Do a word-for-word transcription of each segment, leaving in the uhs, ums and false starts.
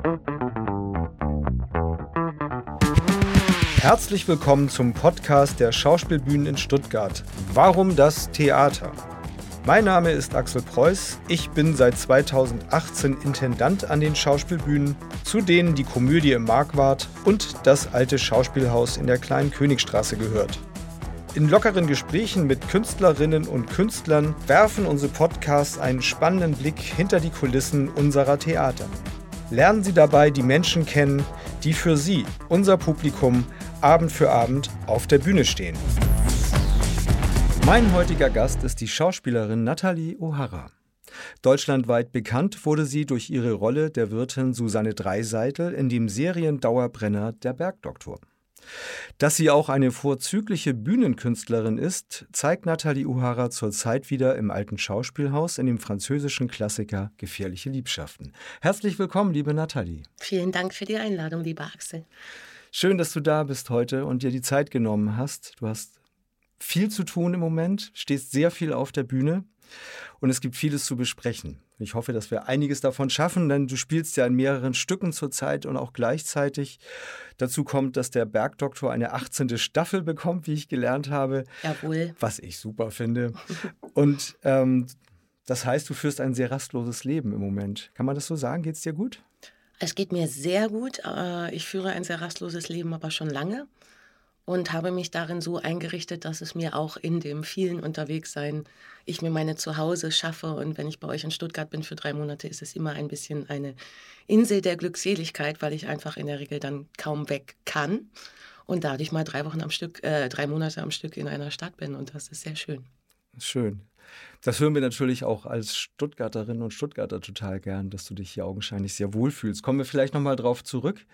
Herzlich willkommen zum Podcast der Schauspielbühnen in Stuttgart. Warum das Theater? Mein Name ist Axel Preuß. Ich bin seit zweitausendachtzehn Intendant an den Schauspielbühnen, zu denen die Komödie im Markwart und das alte Schauspielhaus in der Kleinen Königstraße gehört. In lockeren Gesprächen mit Künstlerinnen und Künstlern werfen unsere Podcasts einen spannenden Blick hinter die Kulissen unserer Theater. Lernen Sie dabei die Menschen kennen, die für Sie, unser Publikum, Abend für Abend auf der Bühne stehen. Mein heutiger Gast ist die Schauspielerin Nathalie O'Hara. Deutschlandweit bekannt wurde sie durch ihre Rolle der Wirtin Susanne Dreiseitel in dem Seriendauerbrenner Der Bergdoktor. Dass sie auch eine vorzügliche Bühnenkünstlerin ist, zeigt Nathalie O'Hara zurzeit wieder im alten Schauspielhaus in dem französischen Klassiker Gefährliche Liebschaften. Herzlich willkommen, liebe Nathalie. Vielen Dank für die Einladung, lieber Axel. Schön, dass du da bist heute und dir die Zeit genommen hast. Du hast viel zu tun im Moment, stehst sehr viel auf der Bühne und es gibt vieles zu besprechen. Ich hoffe, dass wir einiges davon schaffen, denn du spielst ja in mehreren Stücken zurzeit und auch gleichzeitig. Dazu kommt, dass der Bergdoktor eine achtzehnte Staffel bekommt, wie ich gelernt habe. Jawohl. Was ich super finde. Und ähm, das heißt, du führst ein sehr rastloses Leben im Moment. Kann man das so sagen? Geht es dir gut? Es geht mir sehr gut. Ich führe ein sehr rastloses Leben, aber schon lange. Und habe mich darin so eingerichtet, dass es mir auch in dem vielen Unterwegssein, ich mir meine Zuhause schaffe. Und wenn ich bei euch in Stuttgart bin für drei Monate, ist es immer ein bisschen eine Insel der Glückseligkeit, weil ich einfach in der Regel dann kaum weg kann. Und dadurch mal drei Wochen am Stück, äh, drei Monate am Stück in einer Stadt bin. Und das ist sehr schön. Schön. Das hören wir natürlich auch als Stuttgarterinnen und Stuttgarter total gern, dass du dich hier augenscheinlich sehr wohlfühlst. Kommen wir vielleicht nochmal drauf zurück.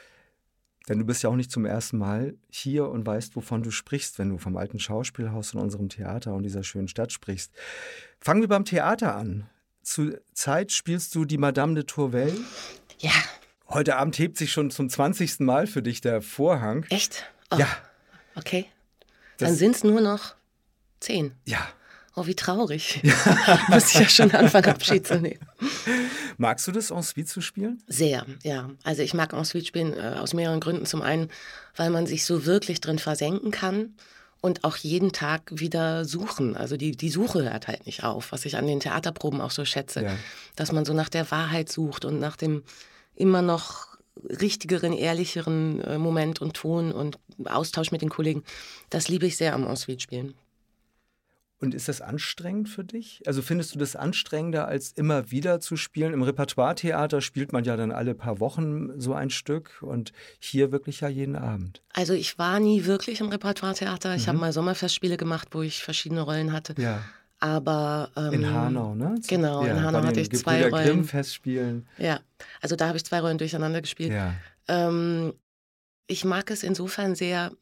Denn du bist ja auch nicht zum ersten Mal hier und weißt, wovon du sprichst, wenn du vom alten Schauspielhaus in unserem Theater und dieser schönen Stadt sprichst. Fangen wir beim Theater an. Zurzeit spielst du die Madame de Tourvel. Ja. Heute Abend hebt sich schon zum zwanzigsten Mal für dich der Vorhang. Echt? Oh. Ja. Okay. Dann sind es nur noch zehn. Ja. Oh, wie traurig. Ja. Muss ich ja schon anfangen, Abschied zu nehmen. Magst du das, en suite zu spielen? Sehr, ja. Also ich mag en suite spielen äh, aus mehreren Gründen. Zum einen, weil man sich so wirklich drin versenken kann und auch jeden Tag wieder suchen. Also die, die Suche hört halt nicht auf, was ich an den Theaterproben auch so schätze. Ja. Dass man so nach der Wahrheit sucht und nach dem immer noch richtigeren, ehrlicheren äh, Moment und Ton und Austausch mit den Kollegen. Das liebe ich sehr am en suite spielen. Und ist das anstrengend für dich? Also findest du das anstrengender, als immer wieder zu spielen? Im Repertoire-Theater spielt man ja dann alle paar Wochen so ein Stück und hier wirklich ja jeden Abend. Also ich war nie wirklich im Repertoire-Theater. Ich mhm. habe mal Sommerfestspiele gemacht, wo ich verschiedene Rollen hatte. Ja. Aber ähm, in Hanau, ne? Genau, ja, in Hanau hatte ich zwei Rollen. Grimm-Festspielen. Ja, also da habe ich zwei Rollen durcheinander gespielt. Ja. Ähm, ich mag es insofern sehr,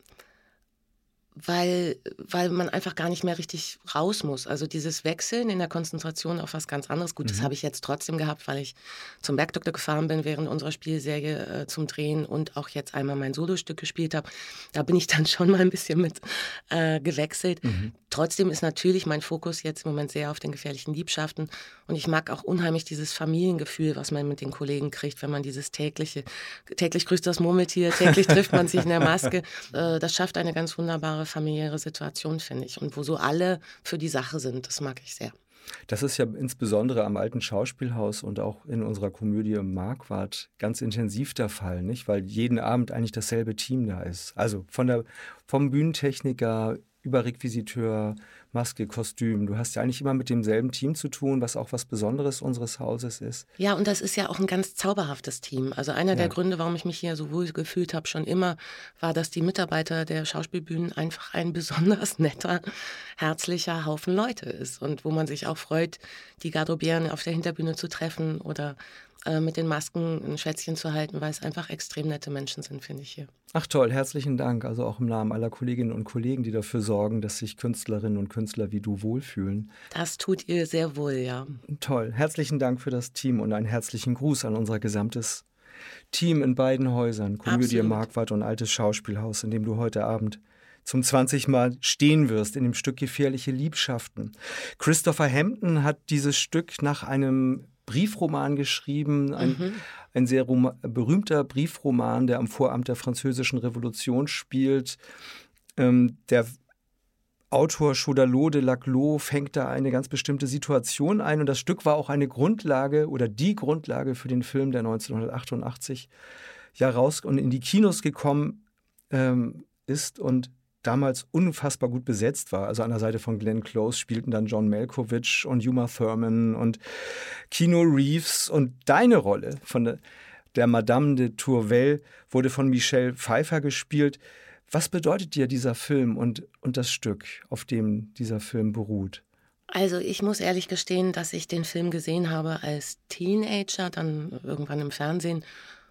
weil, weil man einfach gar nicht mehr richtig raus muss. Also dieses Wechseln in der Konzentration auf was ganz anderes. Gut, mhm. das habe ich jetzt trotzdem gehabt, weil ich zum Bergdoktor gefahren bin während unserer Spielserie äh, zum Drehen und auch jetzt einmal mein Solostück gespielt habe. Da bin ich dann schon mal ein bisschen mit äh, gewechselt. Mhm. Trotzdem ist natürlich mein Fokus jetzt im Moment sehr auf den gefährlichen Liebschaften. Und ich mag auch unheimlich dieses Familiengefühl, was man mit den Kollegen kriegt, wenn man dieses tägliche, täglich grüßt das Murmeltier, täglich trifft man sich in der Maske. Äh, das schafft eine ganz wunderbare familiäre Situation, finde ich. Und wo so alle für die Sache sind, das mag ich sehr. Das ist ja insbesondere am alten Schauspielhaus und auch in unserer Komödie im Markwart ganz intensiv der Fall, nicht? Weil jeden Abend eigentlich dasselbe Team da ist. Also von der, vom Bühnentechniker über Requisiteur, Maske, Kostüm. Du hast ja eigentlich immer mit demselben Team zu tun, was auch was Besonderes unseres Hauses ist. Ja, und das ist ja auch ein ganz zauberhaftes Team. Also einer ja. der Gründe, warum ich mich hier so wohl gefühlt habe, schon immer, war, dass die Mitarbeiter der Schauspielbühnen einfach ein besonders netter, herzlicher Haufen Leute ist. Und wo man sich auch freut, die Garderobieren auf der Hinterbühne zu treffen oder äh, mit den Masken ein Schwätzchen zu halten, weil es einfach extrem nette Menschen sind, finde ich hier. Ach toll, herzlichen Dank. Also auch im Namen aller Kolleginnen und Kollegen, die dafür sorgen, dass sich Künstlerinnen und Künstler wie du wohlfühlen. Das tut ihr sehr wohl, ja. Toll, herzlichen Dank für das Team und einen herzlichen Gruß an unser gesamtes Team in beiden Häusern, Komödie im Markwart und Altes Schauspielhaus, in dem du heute Abend zum zwanzigsten Mal stehen wirst, in dem Stück Gefährliche Liebschaften. Christopher Hampton hat dieses Stück nach einem Briefroman geschrieben, ein, Mhm. ein sehr rom- berühmter Briefroman, der am Vorabend der Französischen Revolution spielt. Ähm, der Autor Chodalot de Laclos fängt da eine ganz bestimmte Situation ein und das Stück war auch eine Grundlage oder die Grundlage für den Film, der neunzehnhundertachtundachtzig ja raus und in die Kinos gekommen ähm, ist und damals unfassbar gut besetzt war. Also an der Seite von Glenn Close spielten dann John Malkovich und Uma Thurman und Keanu Reeves und deine Rolle von der, der Madame de Tourvel wurde von Michelle Pfeiffer gespielt. Was bedeutet dir dieser Film und, und das Stück, auf dem dieser Film beruht? Also ich muss ehrlich gestehen, dass ich den Film gesehen habe als Teenager, dann irgendwann im Fernsehen.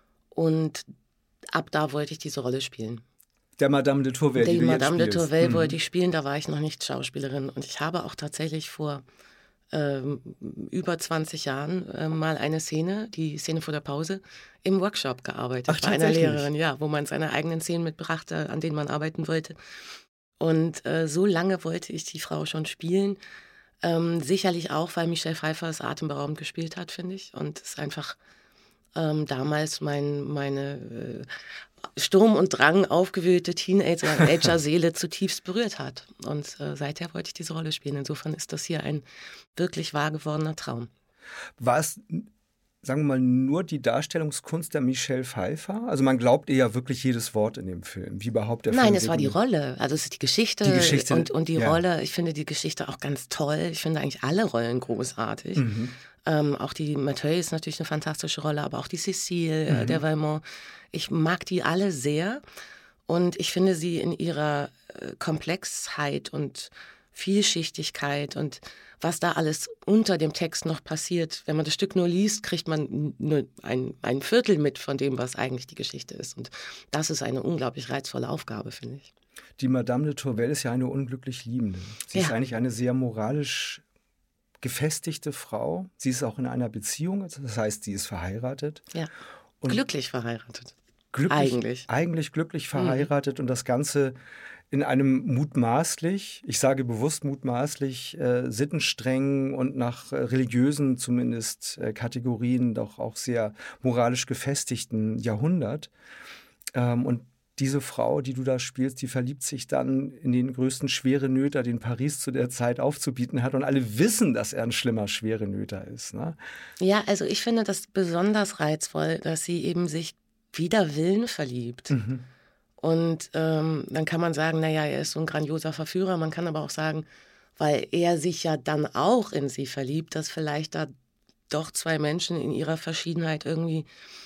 Und ab da wollte ich diese Rolle spielen. Der Madame de Tourvel, die Die du jetzt Madame de spielst. Tourvel Mhm. wollte ich spielen, da war ich noch nicht Schauspielerin. Und ich habe auch tatsächlich vor ähm, über zwanzig Jahren äh, mal eine Szene, die Szene vor der Pause, im Workshop gearbeitet. Ach, bei einer tatsächlich? Lehrerin, ja, wo man seine eigenen Szenen mitbrachte, an denen man arbeiten wollte. Und äh, so lange wollte ich die Frau schon spielen. Ähm, sicherlich auch, weil Michelle Pfeiffer es atemberaubend gespielt hat, finde ich. Und es einfach ähm, damals mein, meine äh, Sturm und Drang aufgewühlte Teenager-Seele zutiefst berührt hat. Und äh, seither wollte ich diese Rolle spielen. Insofern ist das hier ein wirklich wahr gewordener Traum. War es, sagen wir mal, nur die Darstellungskunst der Michelle Pfeiffer? Also man glaubt ihr ja wirklich jedes Wort in dem Film, wie überhaupt der Nein, Film es war die reguliert. Rolle. Also es ist die Geschichte, Die Geschichte, und, und die ja. Rolle. Ich finde die Geschichte auch ganz toll. Ich finde eigentlich alle Rollen großartig. Mhm. Ähm, auch die Mathieu ist natürlich eine fantastische Rolle, aber auch die Cécile, Mhm. äh, der Valmont. Ich mag die alle sehr und ich finde sie in ihrer äh, Komplexheit und Vielschichtigkeit und was da alles unter dem Text noch passiert. Wenn man das Stück nur liest, kriegt man nur ein, ein Viertel mit von dem, was eigentlich die Geschichte ist. Und das ist eine unglaublich reizvolle Aufgabe, finde ich. Die Madame de Tourvel ist ja eine unglücklich Liebende. Sie ist Ja. eigentlich eine sehr moralisch gefestigte Frau. Sie ist auch in einer Beziehung, das heißt, sie ist verheiratet. Ja. Und Glücklich verheiratet. glücklich, Eigentlich. Eigentlich glücklich verheiratet und das Ganze in einem mutmaßlich, ich sage bewusst mutmaßlich, äh, sittenstrengen und nach äh, religiösen zumindest äh, Kategorien doch auch sehr moralisch gefestigten Jahrhundert. Ähm, und diese Frau, die du da spielst, die verliebt sich dann in den größten Schwerenöter, den Paris zu der Zeit aufzubieten hat. Und alle wissen, dass er ein schlimmer Schwerenöter ist. Ne? Ja, also ich finde das besonders reizvoll, dass sie eben sich wider Willen verliebt. Mhm. Und ähm, dann kann man sagen, naja, er ist so ein grandioser Verführer. Man kann aber auch sagen, weil er sich ja dann auch in sie verliebt, dass vielleicht da doch zwei Menschen in ihrer Verschiedenheit irgendwie,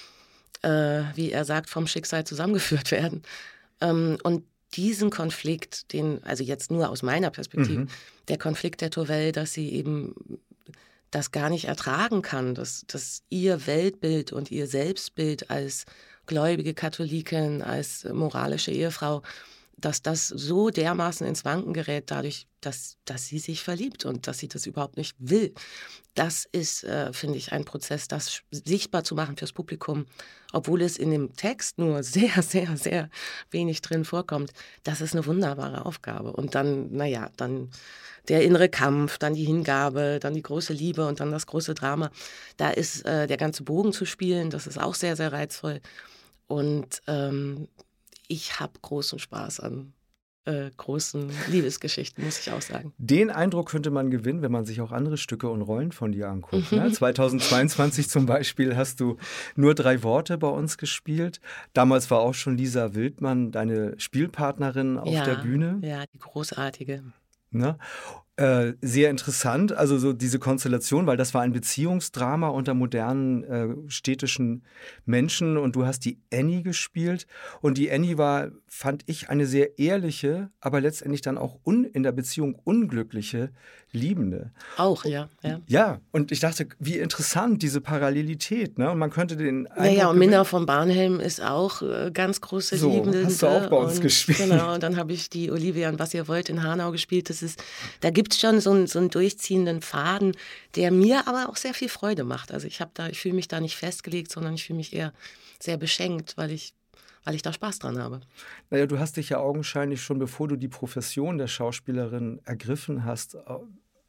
äh, wie er sagt, vom Schicksal zusammengeführt werden. Ähm, und diesen Konflikt, den, also jetzt nur aus meiner Perspektive, Mhm. der Konflikt der Tourvel, dass sie eben das gar nicht ertragen kann, dass, dass ihr Weltbild und ihr Selbstbild als gläubige Katholikin, als moralische Ehefrau, dass das so dermaßen ins Wanken gerät dadurch, dass, dass sie sich verliebt und dass sie das überhaupt nicht will. Das ist, äh, finde ich, ein Prozess, das sichtbar zu machen fürs Publikum, obwohl es in dem Text nur sehr, sehr, sehr wenig drin vorkommt. Das ist eine wunderbare Aufgabe. Und dann, naja, dann der innere Kampf, dann die Hingabe, dann die große Liebe und dann das große Drama. Da ist äh, der ganze Bogen zu spielen, das ist auch sehr, sehr reizvoll. Und ähm, ich habe großen Spaß an äh, großen Liebesgeschichten, muss ich auch sagen. Den Eindruck könnte man gewinnen, wenn man sich auch andere Stücke und Rollen von dir anguckt. Ne? zweitausendzweiundzwanzig zum Beispiel hast du nur drei Worte bei uns gespielt. Damals war auch schon Lisa Wildmann deine Spielpartnerin auf ja, der Bühne. Ja, die großartige. Ne? Äh, sehr interessant, also so diese Konstellation, weil das war ein Beziehungsdrama unter modernen äh, städtischen Menschen und du hast die Annie gespielt und die Annie war, fand ich, eine sehr ehrliche, aber letztendlich dann auch un, in der Beziehung unglückliche Liebende. Auch, ja. Ja, ja und ich dachte, wie interessant diese Parallelität, ne? Und man könnte den Naja, und gewinnen. Minna von Barnhelm ist auch äh, ganz große So, Liebende. hast du auch bei uns und, gespielt. Genau, und dann habe ich die Olivia und Was ihr wollt in Hanau gespielt. Das ist, da gibt es schon so einen, so einen durchziehenden Faden, der mir aber auch sehr viel Freude macht. Also ich habe da, ich fühle mich da nicht festgelegt, sondern ich fühle mich eher sehr beschenkt, weil ich, weil ich da Spaß dran habe. Naja, du hast dich ja augenscheinlich schon, bevor du die Profession der Schauspielerin ergriffen hast,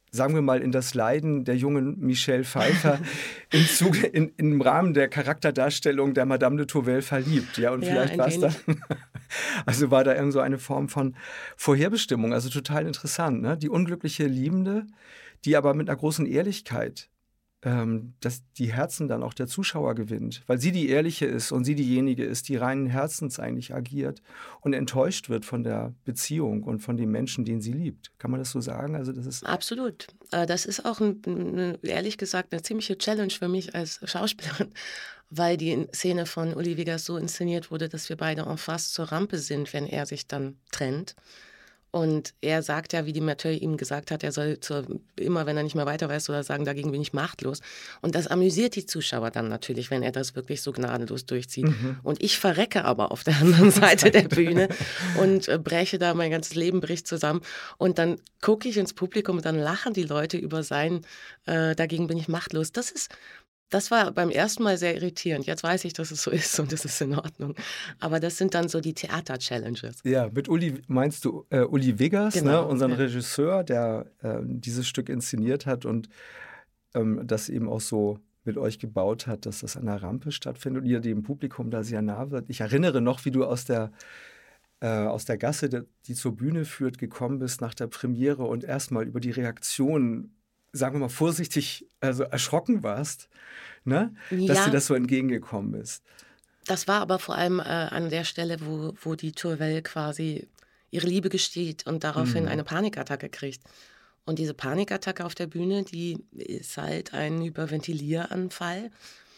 sagen wir mal, in das Leiden der jungen Michelle Pfeiffer im, Zuge, in, im Rahmen der Charakterdarstellung der Madame de Tourvel verliebt. Ja, und Ja, vielleicht ein war es dann, wenig. also war da irgend so eine Form von Vorherbestimmung, also total interessant, ne? Die unglückliche Liebende, die aber mit einer großen Ehrlichkeit ähm, dass die Herzen dann auch der Zuschauer gewinnt, weil sie die Ehrliche ist und sie diejenige ist, die reinen Herzens eigentlich agiert und enttäuscht wird von der Beziehung und von dem Menschen, den sie liebt. Kann man das so sagen? Also das ist Absolut. Äh, Das ist auch, ein, ein, ehrlich gesagt, eine ziemliche Challenge für mich als Schauspielerin, weil die Szene von Uli Vegas so inszeniert wurde, dass wir beide en face zur Rampe sind, wenn er sich dann trennt. Und er sagt ja, wie die Mathieu ihm gesagt hat, er soll zur, immer, wenn er nicht mehr weiter weiß, soll er sagen, dagegen bin ich machtlos. Und das amüsiert die Zuschauer dann natürlich, wenn er das wirklich so gnadenlos durchzieht. Mhm. Und ich verrecke aber auf der anderen Seite der Bühne und äh, breche da, mein ganzes Leben bricht zusammen. Und dann gucke ich ins Publikum und dann lachen die Leute über sein, äh, dagegen bin ich machtlos. Das ist Das war beim ersten Mal sehr irritierend. Jetzt weiß ich, dass es so ist und das ist in Ordnung. Aber das sind dann so die Theater-Challenges. ja, mit Uli meinst du äh, Uli Vegas, Genau, ne, unseren ja. Regisseur, der äh, dieses Stück inszeniert hat und ähm, das eben auch so mit euch gebaut hat, dass das an der Rampe stattfindet und ihr dem Publikum da sehr nah wird. Ich erinnere noch, wie du aus der äh, aus der Gasse, der, die zur Bühne führt, gekommen bist nach der Premiere und erstmal über die Reaktion, sagen wir mal vorsichtig, also erschrocken warst, ne? Dass Ja, dir das so entgegengekommen ist. das war aber vor allem äh, an der Stelle, wo, wo die Tourvel quasi ihre Liebe gesteht und daraufhin Mhm. eine Panikattacke kriegt. Und diese Panikattacke auf der Bühne, die ist halt ein Hyperventilieranfall.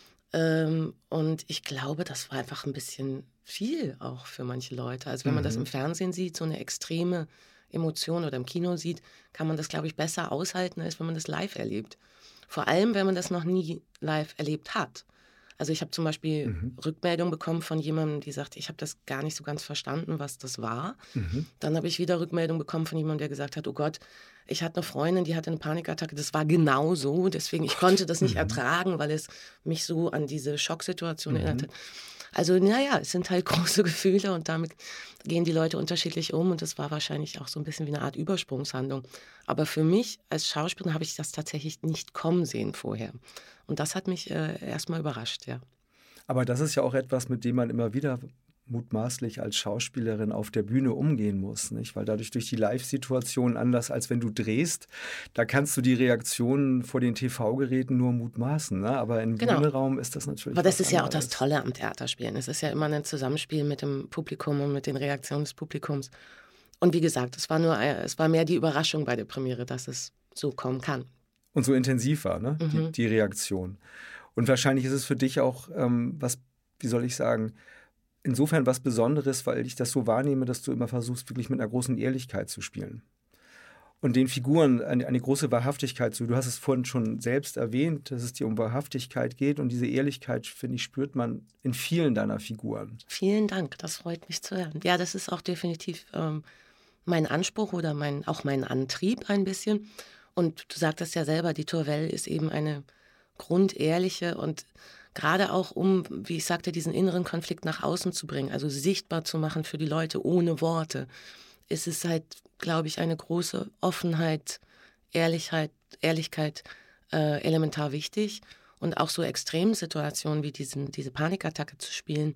Ähm, und ich glaube, das war einfach ein bisschen viel auch für manche Leute. Also wenn man das im Mhm. Fernsehen sieht, so eine extreme Emotion oder im Kino sieht, kann man das, glaube ich, besser aushalten, als wenn man das live erlebt. Vor allem, wenn man das noch nie live erlebt hat. Also ich habe zum Beispiel Mhm. Rückmeldung bekommen von jemandem, die sagt, ich habe das gar nicht so ganz verstanden, was das war. Mhm. Dann habe ich wieder Rückmeldung bekommen von jemandem, der gesagt hat, oh Gott, ich hatte eine Freundin, die hatte eine Panikattacke, das war genau so, deswegen ich konnte das nicht Mhm. ertragen, weil es mich so an diese Schocksituation Mhm. erinnerte. Also naja, es sind halt große Gefühle und damit gehen die Leute unterschiedlich um und das war wahrscheinlich auch so ein bisschen wie eine Art Übersprungshandlung. Aber für mich als Schauspielerin habe ich das tatsächlich nicht kommen sehen vorher. Und das hat mich äh, erstmal überrascht, ja. Aber das ist ja auch etwas, mit dem man immer wieder mutmaßlich als Schauspielerin auf der Bühne umgehen muss, nicht? Weil dadurch durch die Live-Situation anders als wenn du drehst, da kannst du die Reaktionen vor den T V-Geräten nur mutmaßen, ne? Aber im Genau. Bühnenraum ist das natürlich Aber das was ist ja auch das anderes. Tolle am Theaterspielen. Es ist ja immer ein Zusammenspiel mit dem Publikum und mit den Reaktionen des Publikums. Und wie gesagt, es war nur, äh, es war mehr die Überraschung bei der Premiere, dass es so kommen kann. Und so intensiv war, ne? Die, Mhm. die Reaktion. Und wahrscheinlich ist es für dich auch ähm, was, wie soll ich sagen, insofern was Besonderes, weil ich das so wahrnehme, dass du immer versuchst, wirklich mit einer großen Ehrlichkeit zu spielen. Und den Figuren eine, eine große Wahrhaftigkeit zu. Du hast es vorhin schon selbst erwähnt, dass es dir um Wahrhaftigkeit geht. Und diese Ehrlichkeit, finde ich, spürt man in vielen deiner Figuren. Vielen Dank, das freut mich zu hören. Ja, das ist auch definitiv ähm, mein Anspruch oder mein, auch mein Antrieb ein bisschen. Und du sagtest ja selber, die Tourvel ist eben eine grundehrliche und gerade auch um, wie ich sagte, diesen inneren Konflikt nach außen zu bringen, also sichtbar zu machen für die Leute ohne Worte, ist es halt, glaube ich, eine große Offenheit, Ehrlichkeit, Ehrlichkeit äh, elementar wichtig. Und auch so Extremsituationen wie diesen, diese Panikattacke zu spielen,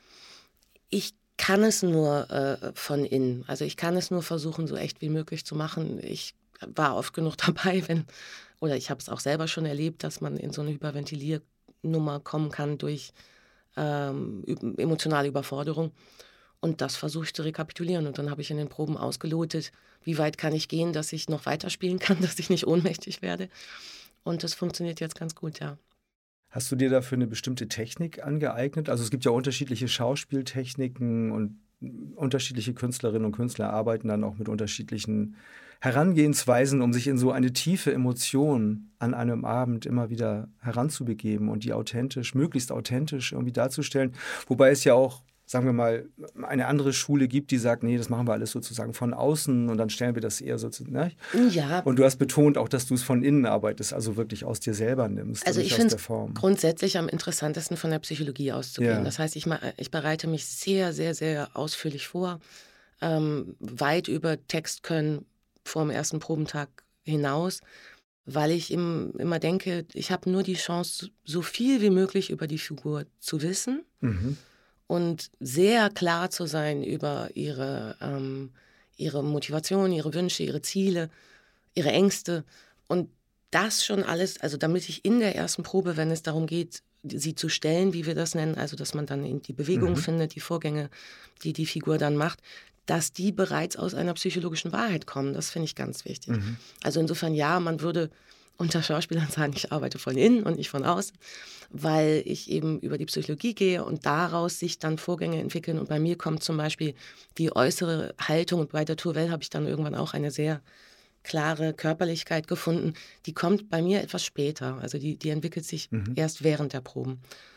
ich kann es nur äh, von innen. Also ich kann es nur versuchen, so echt wie möglich zu machen. Ich war oft genug dabei, wenn, oder ich habe es auch selber schon erlebt, dass man in so eine Hyperventiliernummer kommen kann durch ähm, üb- emotionale Überforderung. Und das versuche ich zu rekapitulieren. Und dann habe ich in den Proben ausgelotet, wie weit kann ich gehen, dass ich noch weiterspielen kann, dass ich nicht ohnmächtig werde. Und das funktioniert jetzt ganz gut, ja. Hast du dir dafür eine bestimmte Technik angeeignet? Also es gibt ja unterschiedliche Schauspieltechniken und unterschiedliche Künstlerinnen und Künstler arbeiten dann auch mit unterschiedlichen Herangehensweisen, um sich in so eine tiefe Emotion an einem Abend immer wieder heranzubegeben und die authentisch, möglichst authentisch irgendwie darzustellen. Wobei es ja auch, sagen wir mal, eine andere Schule gibt, die sagt, nee, das machen wir alles sozusagen von außen und dann stellen wir das eher so zu. Ne? Ja, Und du hast betont auch, dass du es von innen arbeitest, also wirklich aus dir selber nimmst also und ich nicht aus finde der es Form. grundsätzlich am interessantesten von der Psychologie auszugehen. Ja. Das heißt, ich, ma- ich bereite mich sehr, sehr, sehr ausführlich vor, ähm, weit über Text können vor dem ersten Probentag hinaus, weil ich im, immer denke, ich habe nur die Chance, so viel wie möglich über die Figur zu wissen Mhm. und sehr klar zu sein über ihre, ähm, ihre Motivation, ihre Wünsche, ihre Ziele, ihre Ängste. Und das schon alles, also damit ich in der ersten Probe, wenn es darum geht, sie zu stellen, wie wir das nennen, also dass man dann in die Bewegung Mhm. findet, die Vorgänge, die die Figur dann macht, dass die bereits aus einer psychologischen Wahrheit kommen. Das finde ich ganz wichtig. Mhm. Also insofern, ja, man würde unter Schauspielern sagen, ich arbeite von innen und nicht von außen, weil ich eben über die Psychologie gehe und daraus sich dann Vorgänge entwickeln. Und bei mir kommt zum Beispiel die äußere Haltung, und bei der Tourelle habe ich dann irgendwann auch eine sehr klare Körperlichkeit gefunden. Die kommt bei mir etwas später, also die, die entwickelt sich Mhm. erst während der Proben.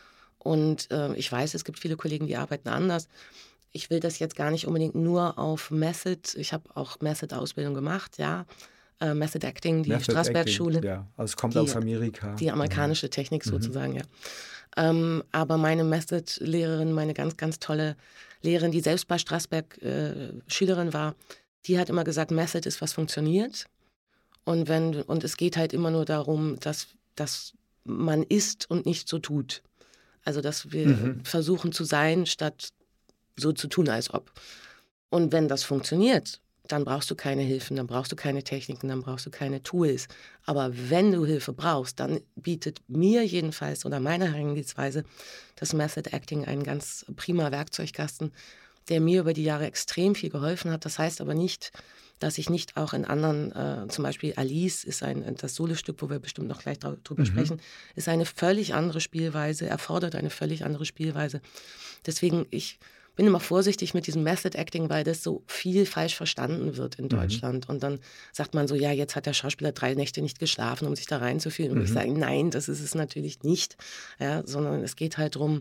Und äh, ich weiß, es gibt viele Kollegen, die arbeiten anders. Ich will das jetzt gar nicht unbedingt nur auf Method, ich habe auch Method-Ausbildung gemacht, ja, äh, Method Acting, die Method Straßberg-Schule. Acting, ja. Also es kommt die, aus Amerika. Die amerikanische Technik Mhm. sozusagen, ja. Ähm, aber meine Method-Lehrerin, meine ganz, ganz tolle Lehrerin, die selbst bei Straßberg äh, Schülerin war, die hat immer gesagt, Method ist, was funktioniert. Und, wenn, und es geht halt immer nur darum, dass, dass man ist und nicht so tut. Also, dass wir Mhm. versuchen zu sein, statt so zu tun, als ob. Und wenn das funktioniert, dann brauchst du keine Hilfen, dann brauchst du keine Techniken, dann brauchst du keine Tools. Aber wenn du Hilfe brauchst, dann bietet mir jedenfalls oder meiner Herangehensweise das Method Acting einen ganz prima Werkzeugkasten, der mir über die Jahre extrem viel geholfen hat. Das heißt aber nicht, dass ich nicht auch in anderen, äh, zum Beispiel Alice ist ein, das Solostück, wo wir bestimmt noch gleich drüber Mhm. sprechen, ist eine völlig andere Spielweise, erfordert eine völlig andere Spielweise. Deswegen, ich bin immer vorsichtig mit diesem Method Acting, weil das so viel falsch verstanden wird in Deutschland. Mhm. Und dann sagt man so, ja, jetzt hat der Schauspieler drei Nächte nicht geschlafen, um sich da reinzufühlen. Und Mhm. ich sage, nein, das ist es natürlich nicht. Ja, sondern es geht halt darum,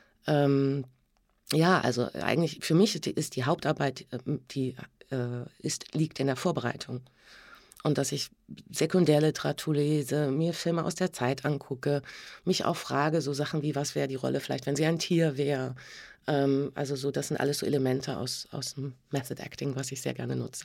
ähm, ja, also eigentlich für mich ist die Hauptarbeit, die äh, ist, liegt in der Vorbereitung. Und dass ich Sekundärliteratur lese, mir Filme aus der Zeit angucke, mich auch frage, so Sachen wie, was wäre die Rolle vielleicht, wenn sie ein Tier wäre. Ähm, also so, das sind alles so Elemente aus, aus dem Method Acting, was ich sehr gerne nutze.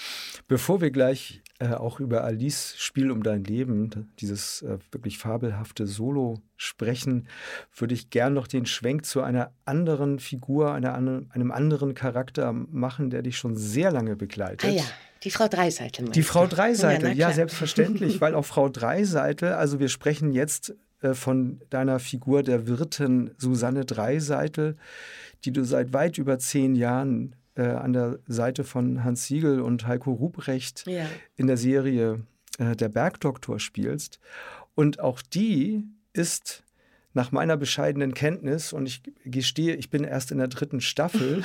Bevor wir gleich äh, auch über Alice Spiel um dein Leben, dieses äh, wirklich fabelhafte Solo sprechen, würde ich gern noch den Schwenk zu einer anderen Figur, einer, einem anderen Charakter machen, der dich schon sehr lange begleitet. Ah ja, die Frau Dreiseitel. Die Frau Dreiseitel, ja, ja, ja selbstverständlich, weil auch Frau Dreiseitel, also wir sprechen jetzt äh, von deiner Figur der Wirtin Susanne Dreiseitel, die du seit weit über zehn Jahren an der Seite von Hans Siegel und Heiko Ruprecht ja. in der Serie äh, Der Bergdoktor spielst. Und auch die ist nach meiner bescheidenen Kenntnis, und ich gestehe, ich bin erst in der dritten Staffel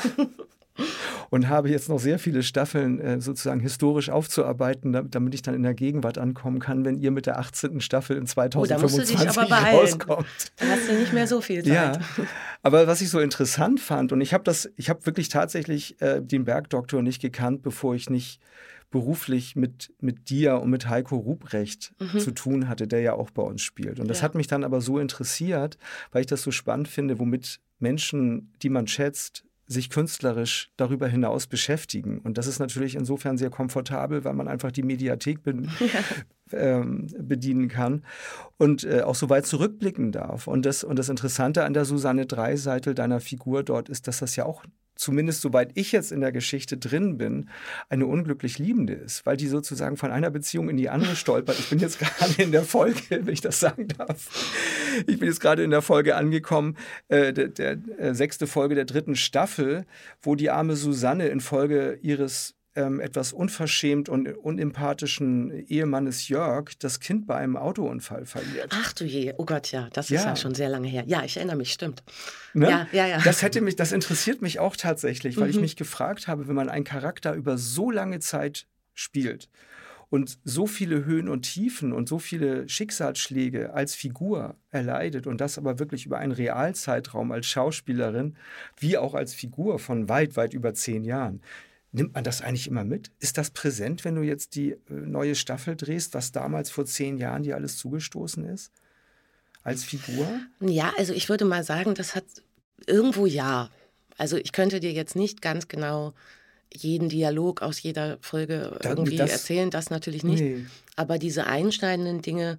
und habe jetzt noch sehr viele Staffeln äh, sozusagen historisch aufzuarbeiten, damit ich dann in der Gegenwart ankommen kann, wenn ihr mit der achtzehnten Staffel in zweitausendfünfundzwanzig oh, da musst du dich aber rauskommt. Da hast du nicht mehr so viel Zeit. Ja, aber was ich so interessant fand, und ich habe das, ich habe wirklich tatsächlich äh, den Bergdoktor nicht gekannt, bevor ich nicht beruflich mit, mit dir und mit Heiko Ruprecht mhm. zu tun hatte, der ja auch bei uns spielt. Und das ja. hat mich dann aber so interessiert, weil ich das so spannend finde, womit Menschen, die man schätzt, sich künstlerisch darüber hinaus beschäftigen. Und das ist natürlich insofern sehr komfortabel, weil man einfach die Mediathek be- ja. ähm, bedienen kann und äh, auch so weit zurückblicken darf. Und das, und das Interessante an der Susanne Dreiseitel, deiner Figur dort, ist, dass das ja auch, zumindest soweit ich jetzt in der Geschichte drin bin, eine unglücklich Liebende ist, weil die sozusagen von einer Beziehung in die andere stolpert. Ich bin jetzt gerade in der Folge, wenn ich das sagen darf. Ich bin jetzt gerade in der Folge angekommen, äh, der, der äh, sechste Folge der dritten Staffel, wo die arme Susanne infolge ihres ähm, etwas unverschämt und unempathischen Ehemannes Jörg das Kind bei einem Autounfall verliert. Ach du je, oh Gott, ja, das ja. ist ja schon sehr lange her. Ja, ich erinnere mich, stimmt. Ne? Ja, ja, ja. Das hätte mich, das interessiert mich auch tatsächlich, weil mhm. ich mich gefragt habe, wenn man einen Charakter über so lange Zeit spielt und so viele Höhen und Tiefen und so viele Schicksalsschläge als Figur erleidet und das aber wirklich über einen Realzeitraum als Schauspielerin wie auch als Figur von weit, weit über zehn Jahren. Nimmt man das eigentlich immer mit? Ist das präsent, wenn du jetzt die neue Staffel drehst, was damals vor zehn Jahren dir alles zugestoßen ist? Als Figur? Ja, also ich würde mal sagen, das hat irgendwo ja. Also ich könnte dir jetzt nicht ganz genau jeden Dialog aus jeder Folge Dann- irgendwie das- erzählen, das natürlich nicht. Nee. Aber diese einschneidenden Dinge,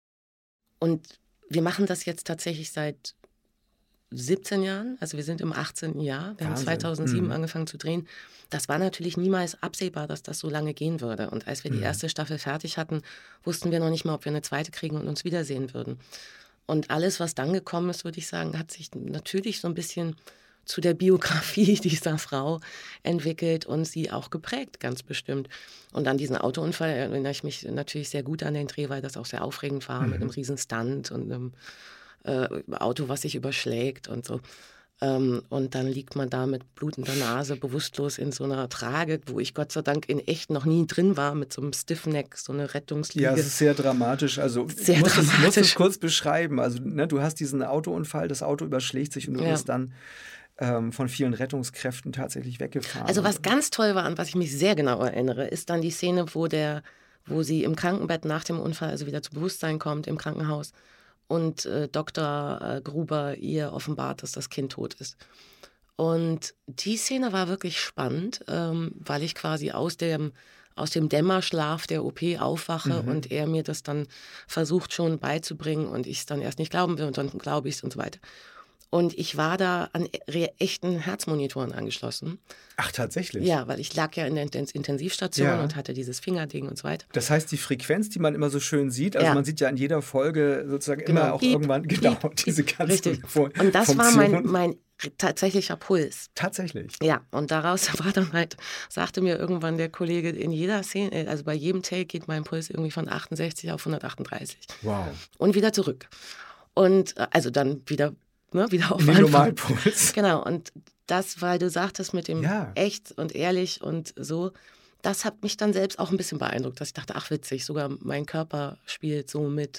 und wir machen das jetzt tatsächlich seit siebzehn Jahren, also wir sind im achtzehnten Jahr, wir haben Wahnsinn. zweitausendsieben Mhm. angefangen zu drehen. Das war natürlich niemals absehbar, dass das so lange gehen würde. Und als wir die Mhm. erste Staffel fertig hatten, wussten wir noch nicht mal, ob wir eine zweite kriegen und uns wiedersehen würden. Und alles, was dann gekommen ist, würde ich sagen, hat sich natürlich so ein bisschen zu der Biografie dieser Frau entwickelt und sie auch geprägt, ganz bestimmt. Und an diesen Autounfall erinnere ich mich natürlich sehr gut an den Dreh, weil das auch sehr aufregend war, Mhm. mit einem riesen Stunt und einem äh, Auto, was sich überschlägt und so. Ähm, und dann liegt man da mit blutender Nase bewusstlos in so einer Trage, wo ich Gott sei Dank in echt noch nie drin war, mit so einem Stiffneck, so eine Rettungsliege. Ja, es ist sehr dramatisch. Also Sehr ich muss, Es, muss dramatisch. es kurz beschreiben. Also ne, du hast diesen Autounfall, das Auto überschlägt sich und du Ja. wirst dann ähm, von vielen Rettungskräften tatsächlich weggefahren. Also was ganz toll war, an was ich mich sehr genau erinnere, ist dann die Szene, wo der, wo sie im Krankenbett nach dem Unfall also wieder zu Bewusstsein kommt im Krankenhaus und äh, Doktor äh, Gruber ihr offenbart, dass das Kind tot ist. Und die Szene war wirklich spannend, ähm, weil ich quasi aus dem, aus dem Dämmerschlaf der O P aufwache Mhm. und er mir das dann versucht schon beizubringen und ich es dann erst nicht glauben will und dann glaube ich es und so weiter. Und ich war da an e- echten Herzmonitoren angeschlossen. Ach, tatsächlich? Ja, weil ich lag ja in der Intens- Intensivstation Ja. und hatte dieses Fingerding und so weiter. Das heißt, die Frequenz, die man immer so schön sieht, also Ja. man sieht ja in jeder Folge sozusagen Genau. immer auch Piep, irgendwann genau piep, diese piep. ganzen Richtig. Fu- Und das war mein, Funktionen. mein tatsächlicher Puls. Tatsächlich. Ja, und daraus war dann halt, sagte mir irgendwann der Kollege, in jeder Szene, also bei jedem Take geht mein Puls irgendwie von achtundsechzig auf hundertachtunddreißig Wow. und wieder zurück. Und äh, also dann wieder, ne, wieder auf In den Anfang. Normalpuls. Genau, und das, weil du sagtest mit dem Ja. echt und ehrlich und so, das hat mich dann selbst auch ein bisschen beeindruckt, dass ich dachte, ach witzig, sogar mein Körper spielt so mit.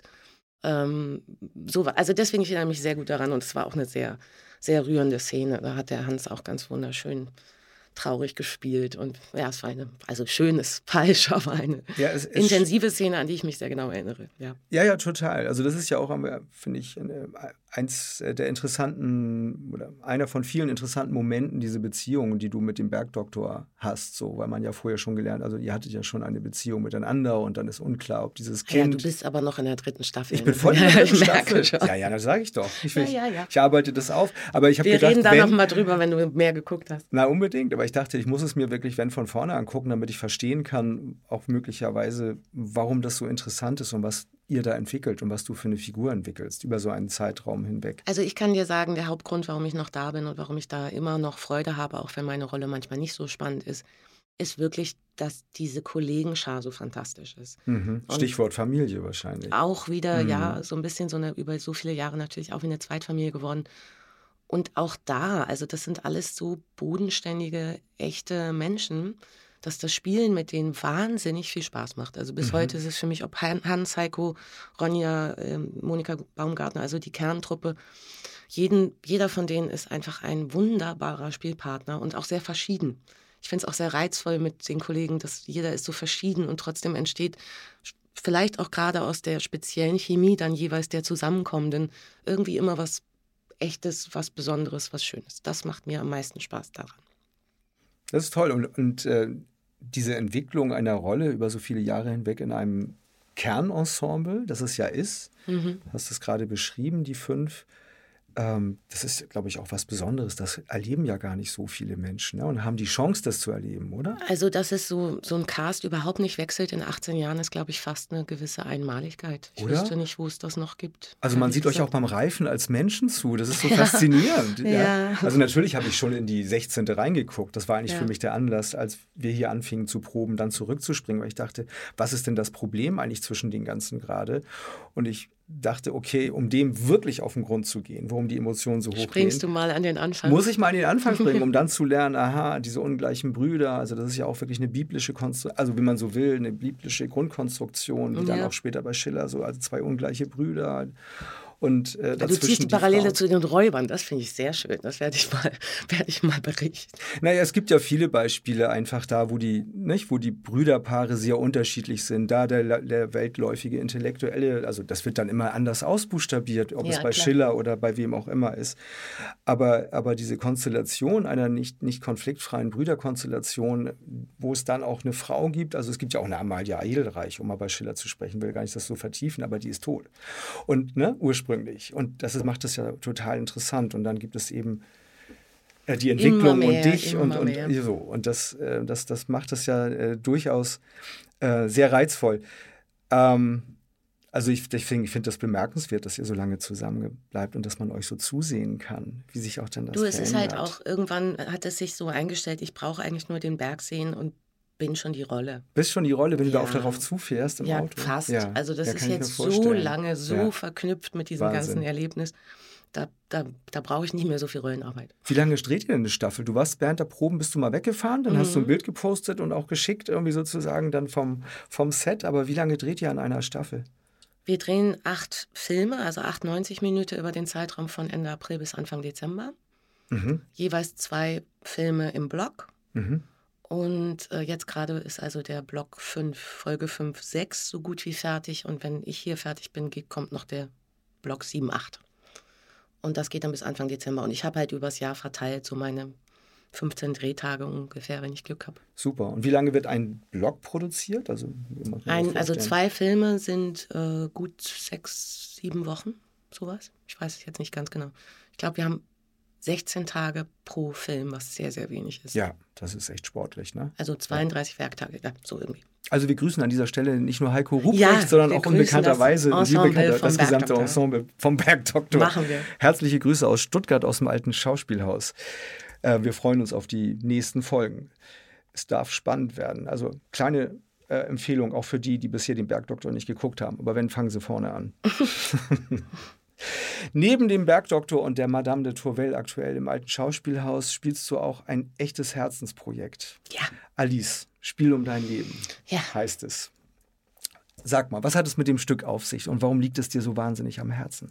Ähm, so, war- also deswegen ich erinnere mich sehr gut daran und es war auch eine sehr, sehr rührende Szene. Da hat der Hans auch ganz wunderschön traurig gespielt und ja, es war eine, also schön ist falsch, aber eine Ja, es, es, intensive Szene, an die ich mich sehr genau erinnere. Ja. ja, ja, total. Also das ist ja auch, äh, finde ich, äh, eins der interessanten oder einer von vielen interessanten Momenten, diese Beziehung, die du mit dem Bergdoktor hast, so, weil man ja vorher schon gelernt, also ihr hattet ja schon eine Beziehung miteinander und dann ist unklar, ob dieses Ja, Kind. du bist aber noch in der dritten Staffel. Ich bin ne? voll in der Ja, dritten ich merke Staffel. schon. Ja, ja, das sage ich doch. Ich, Ja, ich, ja, ja. ich arbeite das auf. Aber ich habe Wir gedacht, reden da wenn, noch mal drüber, wenn du mehr geguckt hast. na unbedingt, aber ich dachte, ich muss es mir wirklich, wenn von vorne angucken, damit ich verstehen kann, auch möglicherweise, warum das so interessant ist und was ihr da entwickelt und was du für eine Figur entwickelst über so einen Zeitraum hinweg. Also ich kann dir sagen, der Hauptgrund, warum ich noch da bin und warum ich da immer noch Freude habe, auch wenn meine Rolle manchmal nicht so spannend ist, ist wirklich, dass diese Kollegenschar so fantastisch ist. Mhm. Und Stichwort Familie wahrscheinlich. auch wieder, Mhm. ja, so ein bisschen so eine, über so viele Jahre natürlich auch wie eine Zweitfamilie geworden. Und auch da, also das sind alles so bodenständige, echte Menschen, dass das Spielen mit denen wahnsinnig viel Spaß macht. Also bis Mhm. heute ist es für mich, ob Han- Hans, Heiko, Ronja, ähm, Monika Baumgartner, also die Kerntruppe, jeden, jeder von denen ist einfach ein wunderbarer Spielpartner und auch sehr verschieden. Ich finde es auch sehr reizvoll mit den Kollegen, dass jeder ist so verschieden und trotzdem entsteht vielleicht auch gerade aus der speziellen Chemie dann jeweils der Zusammenkommenden irgendwie immer was Echtes, was Besonderes, was Schönes. Das macht mir am meisten Spaß daran. Das ist toll. Und, und äh, diese Entwicklung einer Rolle über so viele Jahre hinweg in einem Kernensemble, das es ja ist, Mhm. hast es gerade beschrieben, die fünf, ähm, das ist, glaube ich, auch was Besonderes. Das erleben ja gar nicht so viele Menschen, ne? Und haben die Chance, das zu erleben, oder? Also, dass es so, so ein Cast überhaupt nicht wechselt in achtzehn Jahren, ist, glaube ich, fast eine gewisse Einmaligkeit. Ich Oder? wüsste nicht, wo es das noch gibt. Also man ehrlich sieht euch auch gesagt. beim Reifen als Menschen zu. Das ist so faszinierend. Ja. Ja. Also natürlich habe ich schon in die sechzehnte reingeguckt. Das war eigentlich Ja. für mich der Anlass, als wir hier anfingen zu proben, dann zurückzuspringen, weil ich dachte, was ist denn das Problem eigentlich zwischen den ganzen gerade? Und ich dachte, okay, um dem wirklich auf den Grund zu gehen, warum die Emotionen so hoch Springst gehen, du mal an den Anfang? muss ich mal an den Anfang springen, um dann zu lernen, aha, diese ungleichen Brüder, also das ist ja auch wirklich eine biblische Konstruktion, also wie man so will, eine biblische Grundkonstruktion, wie dann Ja. auch später bei Schiller so, also zwei ungleiche Brüder. Und äh, du ziehst die Parallele zu den Räubern, das finde ich sehr schön. Das werde ich mal, werde ich mal berichten. Naja, es gibt ja viele Beispiele einfach da, wo die, nicht, wo die Brüderpaare sehr unterschiedlich sind. Da der, der weltläufige Intellektuelle, also das wird dann immer anders ausbuchstabiert, ob ja, es bei klar. Schiller oder bei wem auch immer ist. Aber, aber diese Konstellation einer nicht, nicht konfliktfreien Brüderkonstellation, wo es dann auch eine Frau gibt, also es gibt ja auch eine Amalia Edelreich, um mal bei Schiller zu sprechen, will gar nicht das so vertiefen, aber die ist tot. Und ne, ursprünglich. Und das ist, macht das ja total interessant. Und dann gibt es eben äh, die Entwicklung mehr, und dich und, und so. Und das, äh, das, das macht das ja äh, durchaus äh, sehr reizvoll. Ähm, also ich, ich finde ich find das bemerkenswert, dass ihr so lange zusammen bleibt und dass man euch so zusehen kann, wie sich auch dann das Du, es verändert. ist halt auch, irgendwann hat es sich so eingestellt, ich brauche eigentlich nur den Berg sehen und bin schon die Rolle. Bist schon die Rolle, wenn ja. du da auch darauf zufährst im ja, Auto? Fast. Ja, fast. Also das ja, ist jetzt so lange so ja. verknüpft mit diesem Wahnsinn. ganzen Erlebnis. Da, da, da brauche ich nicht mehr so viel Rollenarbeit. Wie lange dreht ihr denn eine Staffel? Du warst während der Proben, bist du mal weggefahren, dann mhm. hast du ein Bild gepostet und auch geschickt, irgendwie sozusagen dann vom, vom Set. Aber wie lange dreht ihr an einer Staffel? Wir drehen acht Filme, also acht neunzig Minuten über den Zeitraum von Ende April bis Anfang Dezember. Mhm. Jeweils zwei Filme im Block. Mhm. Und äh, jetzt gerade ist also der Block fünf, Folge fünf, sechs so gut wie fertig. Und wenn ich hier fertig bin, geht, kommt noch der Block sieben, acht. Und das geht dann bis Anfang Dezember. Und ich habe halt übers Jahr verteilt so meine fünfzehn Drehtage ungefähr, wenn ich Glück habe. Super. Und wie lange wird ein Block produziert? Also, ein, also zwei Filme sind äh, gut sechs, sieben Wochen, sowas. Ich weiß es jetzt nicht ganz genau. Ich glaube, wir haben sechzehn Tage pro Film, was sehr, sehr wenig ist. Ja, das ist echt sportlich, ne? Also zweiunddreißig ja. Werktage, ja, so irgendwie. Also wir grüßen an dieser Stelle nicht nur Heiko Ruprecht, ja, sondern auch unbekannterweise das, Ensemble das gesamte Ensemble vom Bergdoktor. Machen wir. Herzliche Grüße aus Stuttgart, aus dem alten Schauspielhaus. Äh, wir freuen uns auf die nächsten Folgen. Es darf spannend werden. Also kleine äh, Empfehlung auch für die, die bisher den Bergdoktor nicht geguckt haben. Aber wenn, fangen Sie vorne an. Neben dem Bergdoktor und der Madame de Tourvel aktuell im alten Schauspielhaus spielst du auch ein echtes Herzensprojekt. Ja. Alice, Spiel um dein Leben, ja. heißt es. Sag mal, was hat es mit dem Stück auf sich und warum liegt es dir so wahnsinnig am Herzen?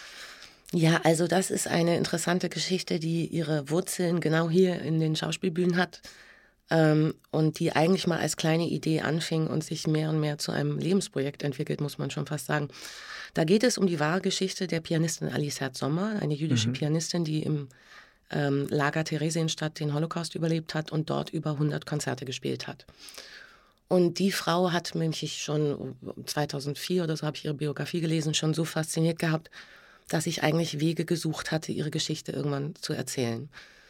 Ja, also das ist eine interessante Geschichte, die ihre Wurzeln genau hier in den Schauspielbühnen hat ähm, und die eigentlich mal als kleine Idee anfing und sich mehr und mehr zu einem Lebensprojekt entwickelt, muss man schon fast sagen. Da geht es um die wahre Geschichte der Pianistin Alice Herz-Sommer, eine jüdische mhm. Pianistin, die im ähm, Lager Theresienstadt den Holocaust überlebt hat und dort über hundert Konzerte gespielt hat. Und die Frau hat mich schon zweitausendvier oder so, habe ich ihre Biografie gelesen, schon so fasziniert gehabt, dass ich eigentlich Wege gesucht hatte, ihre Geschichte irgendwann zu erzählen.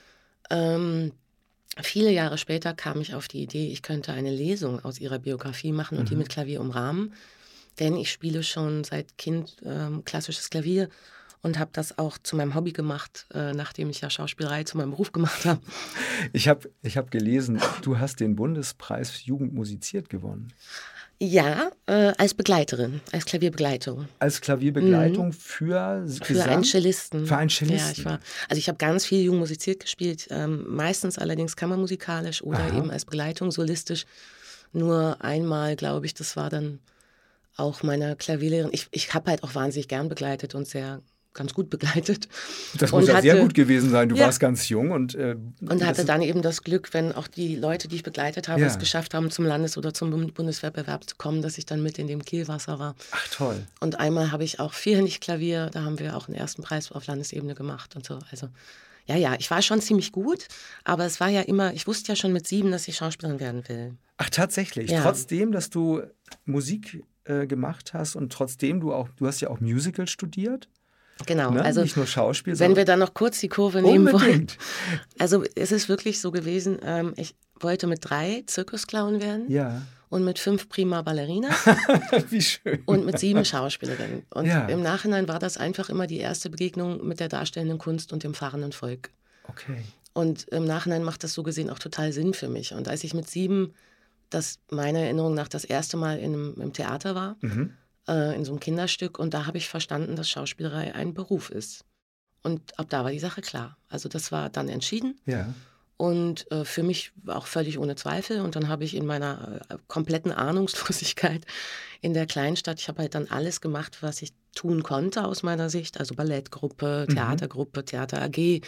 Ähm, viele Jahre später kam ich auf die Idee, ich könnte eine Lesung aus ihrer Biografie machen und mhm. die mit Klavier umrahmen. Denn ich spiele schon seit Kind ähm, klassisches Klavier und habe das auch zu meinem Hobby gemacht, äh, nachdem ich ja Schauspielerei zu meinem Beruf gemacht habe. Ich habe ich hab gelesen, du hast den Bundespreis Jugend musiziert gewonnen. Ja, äh, als Begleiterin, als Klavierbegleitung. Als Klavierbegleitung mhm. für Für Gesang? einen Cellisten. Für einen Cellisten. Ja, ich war, also ich habe ganz viel Jugend musiziert gespielt, ähm, meistens allerdings kammermusikalisch oder Aha. eben als Begleitung, solistisch. Nur einmal, glaube ich, das war dann auch meine Klavierlehrerin. Ich, ich habe halt auch wahnsinnig gern begleitet und sehr ganz gut begleitet. Das muss und ja hatte, sehr gut gewesen sein. Du ja. warst ganz jung. Und, äh, und hatte dann eben das Glück, wenn auch die Leute, die ich begleitet habe, ja. es geschafft haben, zum Landes- oder zum Bundeswettbewerb zu kommen, dass ich dann mit in dem Kielwasser war. Ach toll. Und einmal habe ich auch vierhändig Klavier, da haben wir auch einen ersten Preis auf Landesebene gemacht und so. Also ja, ja, ich war schon ziemlich gut, aber es war ja immer, ich wusste ja schon mit sieben, dass ich Schauspielerin werden will. Ach tatsächlich? Ja. Trotzdem, dass du Musik äh, gemacht hast und trotzdem du auch, du hast ja auch Musical studiert? Genau, ne? Also nicht nur Schauspiel. Wenn wir dann noch kurz die Kurve nehmen unbedingt. wollen. Also es ist wirklich so gewesen, ähm, ich wollte mit drei Zirkusclown werden ja. und mit fünf prima Ballerina. Wie schön. Und mit sieben Schauspielerinnen. Und ja. im Nachhinein war das einfach immer die erste Begegnung mit der darstellenden Kunst und dem fahrenden Volk. Okay. Und im Nachhinein macht das so gesehen auch total Sinn für mich. Und als ich mit sieben, das meiner Erinnerung nach das erste Mal in einem, im Theater war, mhm. in so einem Kinderstück. Und da habe ich verstanden, dass Schauspielerei ein Beruf ist. Und ab da war die Sache klar. Also das war dann entschieden. Ja. Und äh, für mich auch völlig ohne Zweifel. Und dann habe ich in meiner äh, kompletten Ahnungslosigkeit in der Kleinstadt, ich habe halt dann alles gemacht, was ich tun konnte aus meiner Sicht. Also Ballettgruppe, Theatergruppe, Theater A G,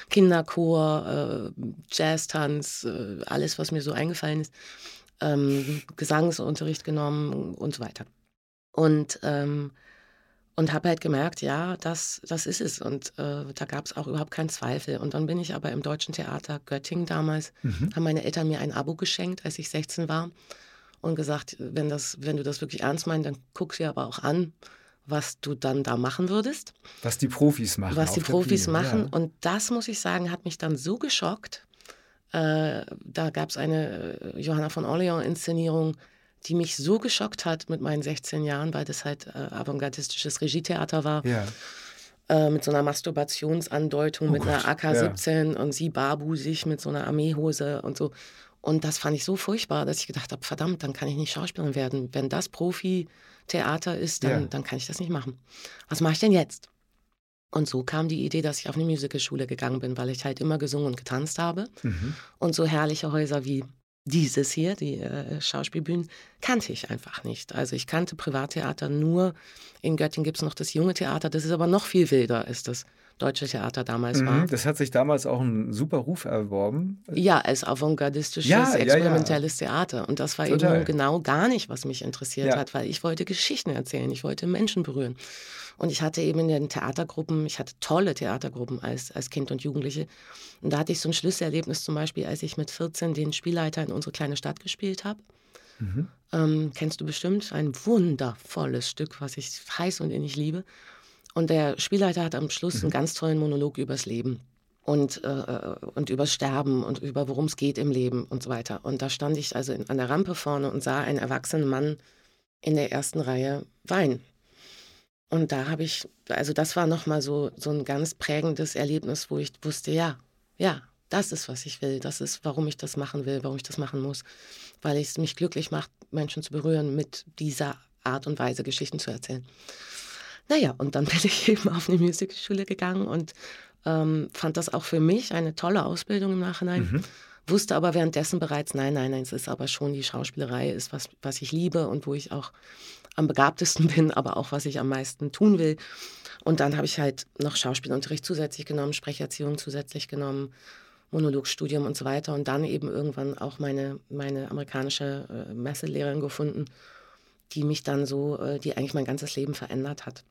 Kinderchor, äh, Jazztanz, äh, alles, was mir so eingefallen ist. Ähm, Gesangsunterricht genommen und so weiter. Und ähm, Und habe halt gemerkt, ja, das, das ist es. Und äh, da gab es auch überhaupt keinen Zweifel. Und dann bin ich aber im Deutschen Theater Göttingen damals, Mhm. haben meine Eltern mir ein Abo geschenkt, als ich sechzehn war. Und gesagt, wenn, das, wenn du das wirklich ernst meinst, dann guck dir aber auch an, was du dann da machen würdest. Was die Profis machen. Was die auf der Profis Bühne, machen. ja. Und das, muss ich sagen, hat mich dann so geschockt. Äh, da gab es eine äh, Johanna von Orleans-Inszenierung, die mich so geschockt hat mit meinen sechzehn Jahren, weil das halt äh, avantgardistisches Regietheater war, Ja. äh, mit so einer Masturbationsandeutung, Oh mit einer Gott, A K siebzehn und sie barbusig mit so einer Armeehose und so. Und das fand ich so furchtbar, dass ich gedacht habe, verdammt, dann kann ich nicht Schauspielerin werden. Wenn das Profi-Theater ist, dann, Ja. dann kann ich das nicht machen. Was mache ich denn jetzt? Und so kam die Idee, dass ich auf eine Musicalschule gegangen bin, weil ich halt immer gesungen und getanzt habe. Mhm. Und so herrliche Häuser wie dieses hier, die äh, Schauspielbühnen, kannte ich einfach nicht. Also ich kannte Privattheater nur. In Göttingen gibt es noch das Junge Theater, das ist aber noch viel wilder, als das Deutsche Theater damals war. Mhm. Das hat sich damals auch einen super Ruf erworben. Ja, als avantgardistisches, Ja, ja, ja. experimentelles Theater. Und das war Total. eben genau gar nicht, was mich interessiert Ja. hat, weil ich wollte Geschichten erzählen, ich wollte Menschen berühren. Und ich hatte eben in den Theatergruppen, ich hatte tolle Theatergruppen als, als Kind und Jugendliche. Und da hatte ich so ein Schlüsselerlebnis zum Beispiel, als ich mit vierzehn den Spielleiter in unsere kleine Stadt gespielt habe. Mhm. Ähm, kennst du bestimmt, ein wundervolles Stück, was ich heiß und innig liebe. Und der Spielleiter hat am Schluss Mhm. einen ganz tollen Monolog übers Leben und, äh, und übers Sterben und über worum es geht im Leben und so weiter. Und da stand ich also in, an der Rampe vorne und sah einen erwachsenen Mann in der ersten Reihe weinen. Und da habe ich, also das war nochmal so, so ein ganz prägendes Erlebnis, wo ich wusste, ja, ja, das ist, was ich will. Das ist, warum ich das machen will, warum ich das machen muss. Weil es mich glücklich macht, Menschen zu berühren, mit dieser Art und Weise Geschichten zu erzählen. Naja, und dann bin ich eben auf eine Musicalschule gegangen und ähm, fand das auch für mich eine tolle Ausbildung im Nachhinein. Mhm. Wusste aber währenddessen bereits, nein, nein, nein, es ist aber schon die Schauspielerei, ist was, was ich liebe und wo ich auch am begabtesten bin, aber auch was ich am meisten tun will. Und dann habe ich halt noch Schauspielunterricht zusätzlich genommen, Sprecherziehung zusätzlich genommen, Monologstudium und so weiter. Und dann eben irgendwann auch meine, meine amerikanische äh, Messelehrerin gefunden, die mich dann so, äh, die eigentlich mein ganzes Leben verändert hat.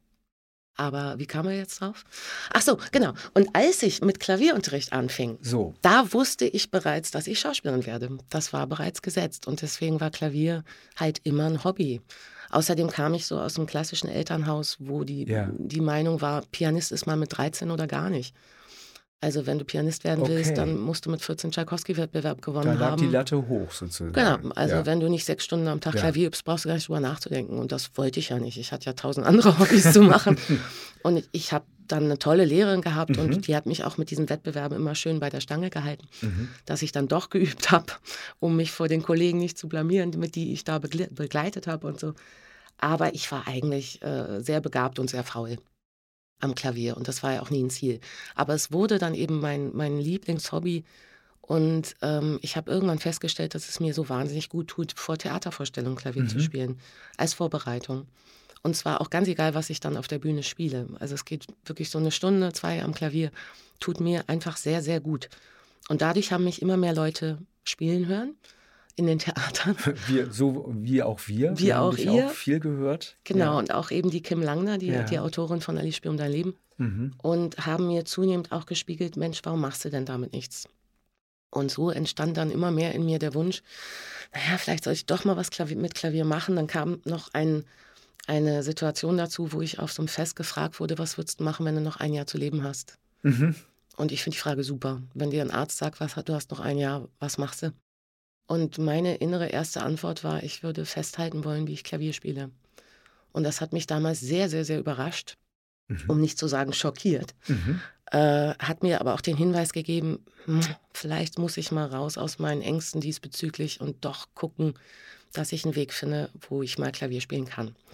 Aber wie kam er jetzt drauf? Ach so, genau. Und als ich mit Klavierunterricht anfing, So. da wusste ich bereits, dass ich Schauspielerin werde. Das war bereits gesetzt und deswegen war Klavier halt immer ein Hobby. Außerdem kam ich so aus einem klassischen Elternhaus, wo die, Ja. die Meinung war, Pianist ist mal mit dreizehn oder gar nicht. Also wenn du Pianist werden Okay. willst, dann musst du mit vierzehn Tschaikowski-Wettbewerb Da gewonnen lag die haben. Latte hoch sozusagen. Genau, also Ja. wenn du nicht sechs Stunden am Tag Ja. Klavier übst, brauchst du gar nicht drüber nachzudenken. Und das wollte ich ja nicht. Ich hatte ja tausend andere Hobbys zu machen. Und ich habe dann eine tolle Lehrerin gehabt Mhm. und die hat mich auch mit diesen Wettbewerben immer schön bei der Stange gehalten, Mhm. dass ich dann doch geübt habe, um mich vor den Kollegen nicht zu blamieren, mit die ich da begle- begleitet habe und so. Aber ich war eigentlich äh, sehr begabt und sehr faul am Klavier und das war ja auch nie ein Ziel. Aber es wurde dann eben mein, mein Lieblingshobby und ähm, ich habe irgendwann festgestellt, dass es mir so wahnsinnig gut tut, vor Theatervorstellungen Klavier zu Mhm. spielen, als Vorbereitung. Und zwar auch ganz egal, was ich dann auf der Bühne spiele. Also es geht wirklich so eine Stunde, zwei am Klavier, tut mir einfach sehr, sehr gut. Und dadurch haben mich immer mehr Leute spielen hören in den Theatern. Wir, so wie auch wir. Wie wir haben auch dich ihr. auch viel gehört. Genau, Ja. und auch eben die Kim Langner, die, Ja. die Autorin von Alice Spiel um dein Leben. Mhm. Und haben mir zunehmend auch gespiegelt, Mensch, warum machst du denn damit nichts? Und so entstand dann immer mehr in mir der Wunsch, naja, vielleicht soll ich doch mal was Klavier, mit Klavier machen. Dann kam noch ein, eine Situation dazu, wo ich auf so einem Fest gefragt wurde, was würdest du machen, wenn du noch ein Jahr zu leben hast? Mhm. Und ich finde die Frage super. Wenn dir ein Arzt sagt, was, du hast noch ein Jahr, was machst du? Und meine innere erste Antwort war, ich würde festhalten wollen, wie ich Klavier spiele. Und das hat mich damals sehr, sehr, sehr überrascht, Mhm. um nicht zu sagen schockiert. Mhm. Äh, hat mir aber auch den Hinweis gegeben, hm, vielleicht muss ich mal raus aus meinen Ängsten diesbezüglich und doch gucken, dass ich einen Weg finde, wo ich mal Klavier spielen kann.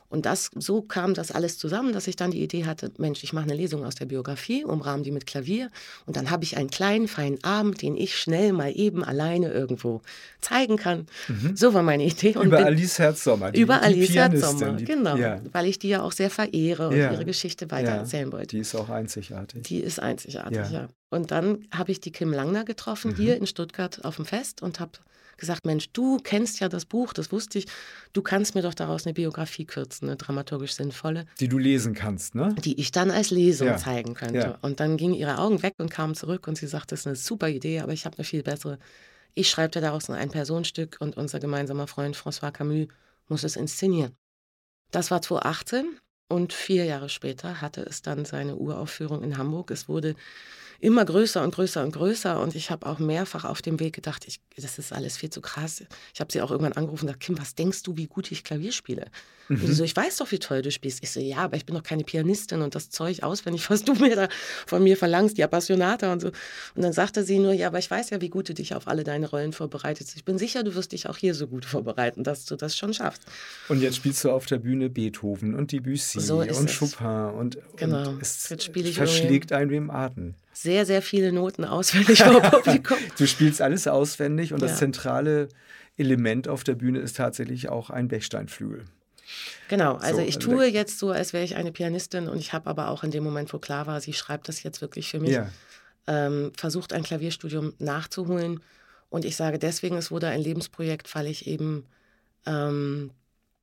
Und das, so kam das alles zusammen, dass ich dann die Idee hatte, Mensch, ich mache eine Lesung aus der Biografie, umrahme die mit Klavier und dann habe ich einen kleinen, feinen Abend, den ich schnell mal eben alleine irgendwo zeigen kann. Mhm. So war meine Idee. Und über bin, Alice Herz-Sommer. Die, über die Alice Pianistin, Herz-Sommer, die, genau. Ja. Weil ich die ja auch sehr verehre und ja. ihre Geschichte weitererzählen ja. wollte. Die ist auch einzigartig. Die ist einzigartig, ja. ja. Und dann habe ich die Kim Langner getroffen, mhm. hier in Stuttgart auf dem Fest und habe gesagt, Mensch, du kennst ja das Buch, das wusste ich, du kannst mir doch daraus eine Biografie kürzen, eine dramaturgisch sinnvolle. Die du lesen kannst, ne? Die ich dann als Lesung ja. zeigen könnte. Ja. Und dann gingen ihre Augen weg und kamen zurück und sie sagte, das ist eine super Idee, aber ich habe eine viel bessere. Ich schreibe dir daraus ein Personenstück und unser gemeinsamer Freund François Camus muss es inszenieren. Das war zweitausendachtzehn und vier Jahre später hatte es dann seine Uraufführung in Hamburg. Es wurde immer größer und größer und größer und ich habe auch mehrfach auf dem Weg gedacht, ich, das ist alles viel zu krass. Ich habe sie auch irgendwann angerufen und gesagt, Kim, was denkst du, wie gut ich Klavier spiele? Mhm. Und sie so, ich weiß doch, wie toll du spielst. Ich so, ja, aber ich bin doch keine Pianistin und das Zeug auswendig, was du mir da von mir verlangst, die Appassionata und so. Und dann sagte sie nur, ja, aber ich weiß ja, wie gut du dich auf alle deine Rollen vorbereitest. Ich bin sicher, du wirst dich auch hier so gut vorbereiten, dass du das schon schaffst. Und jetzt spielst du auf der Bühne Beethoven und Debussy so und es. Chopin und, genau. und es jetzt spiele ich verschlägt einen wie im Atem. Sehr, sehr viele Noten auswendig vor Publikum. Du spielst alles auswendig und ja. das zentrale Element auf der Bühne ist tatsächlich auch ein Bechsteinflügel. Genau, also so, ich tue jetzt so, als wäre ich eine Pianistin und ich habe aber auch in dem Moment, wo klar war, sie schreibt das jetzt wirklich für mich, ja. ähm, versucht ein Klavierstudium nachzuholen und ich sage deswegen, es wurde ein Lebensprojekt, weil ich eben ähm,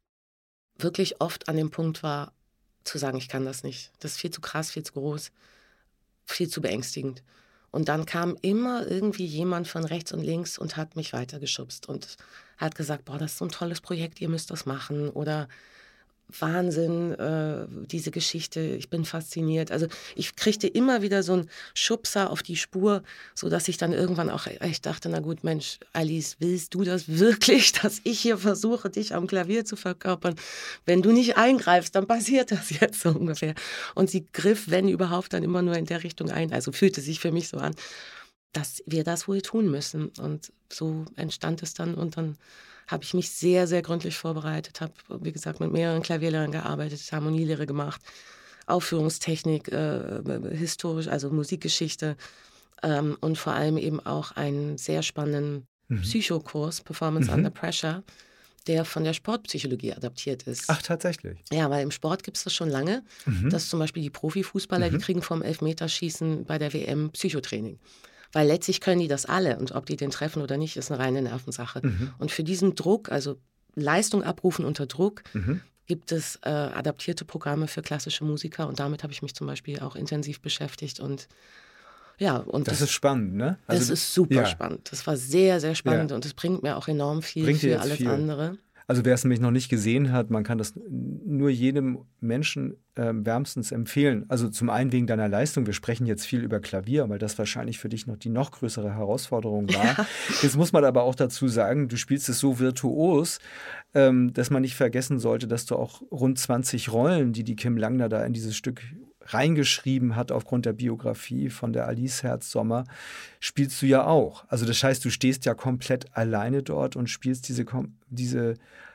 wirklich oft an dem Punkt war, zu sagen, ich kann das nicht. Das ist viel zu krass, viel zu groß, viel zu beängstigend. Und dann kam immer irgendwie jemand von rechts und links und hat mich weitergeschubst und hat gesagt, boah, das ist so ein tolles Projekt, ihr müsst das machen oder Wahnsinn, äh, diese Geschichte, ich bin fasziniert. Also ich kriegte immer wieder so einen Schubser auf die Spur, sodass ich dann irgendwann auch echt dachte, na gut, Mensch, Alice, willst du das wirklich, dass ich hier versuche, dich am Klavier zu verkörpern? Wenn du nicht eingreifst, dann passiert das jetzt so ungefähr. Und sie griff, wenn überhaupt, dann immer nur in der Richtung ein. Also fühlte sich für mich so an, dass wir das wohl tun müssen. Und so entstand es dann und dann habe ich mich sehr, sehr gründlich vorbereitet, habe, wie gesagt, mit mehreren Klavierlehrern gearbeitet, Harmonielehre gemacht, Aufführungstechnik, äh, historisch, also Musikgeschichte ähm, und vor allem eben auch einen sehr spannenden mhm. Psychokurs, Performance mhm. Under Pressure, der von der Sportpsychologie adaptiert ist. Ach, tatsächlich? Ja, weil im Sport gibt es das schon lange, mhm. dass zum Beispiel die Profifußballer, mhm. die kriegen vom Elfmeterschießen bei der W M Psychotraining. Weil letztlich können die das alle und ob die den treffen oder nicht, ist eine reine Nervensache. Mhm. Und für diesen Druck, also Leistung abrufen unter Druck, mhm. gibt es äh, adaptierte Programme für klassische Musiker und damit habe ich mich zum Beispiel auch intensiv beschäftigt und ja. Und das, das ist spannend, ne? Also das ist super ja. spannend. Das war sehr, sehr spannend ja. und es bringt mir auch enorm viel Bringt für alles viel. andere. Also wer es nämlich noch nicht gesehen hat, man kann das nur jedem Menschen äh, wärmstens empfehlen. Also zum einen wegen deiner Leistung. Wir sprechen jetzt viel über Klavier, weil das wahrscheinlich für dich noch die noch größere Herausforderung war. Ja. Jetzt muss man aber auch dazu sagen, du spielst es so virtuos, ähm, dass man nicht vergessen sollte, dass du auch rund zwanzig Rollen, die die Kim Langner da in dieses Stück reingeschrieben hat aufgrund der Biografie von der Alice Herz-Sommer, spielst du ja auch. Also das heißt, du stehst ja komplett alleine dort und spielst diese, diese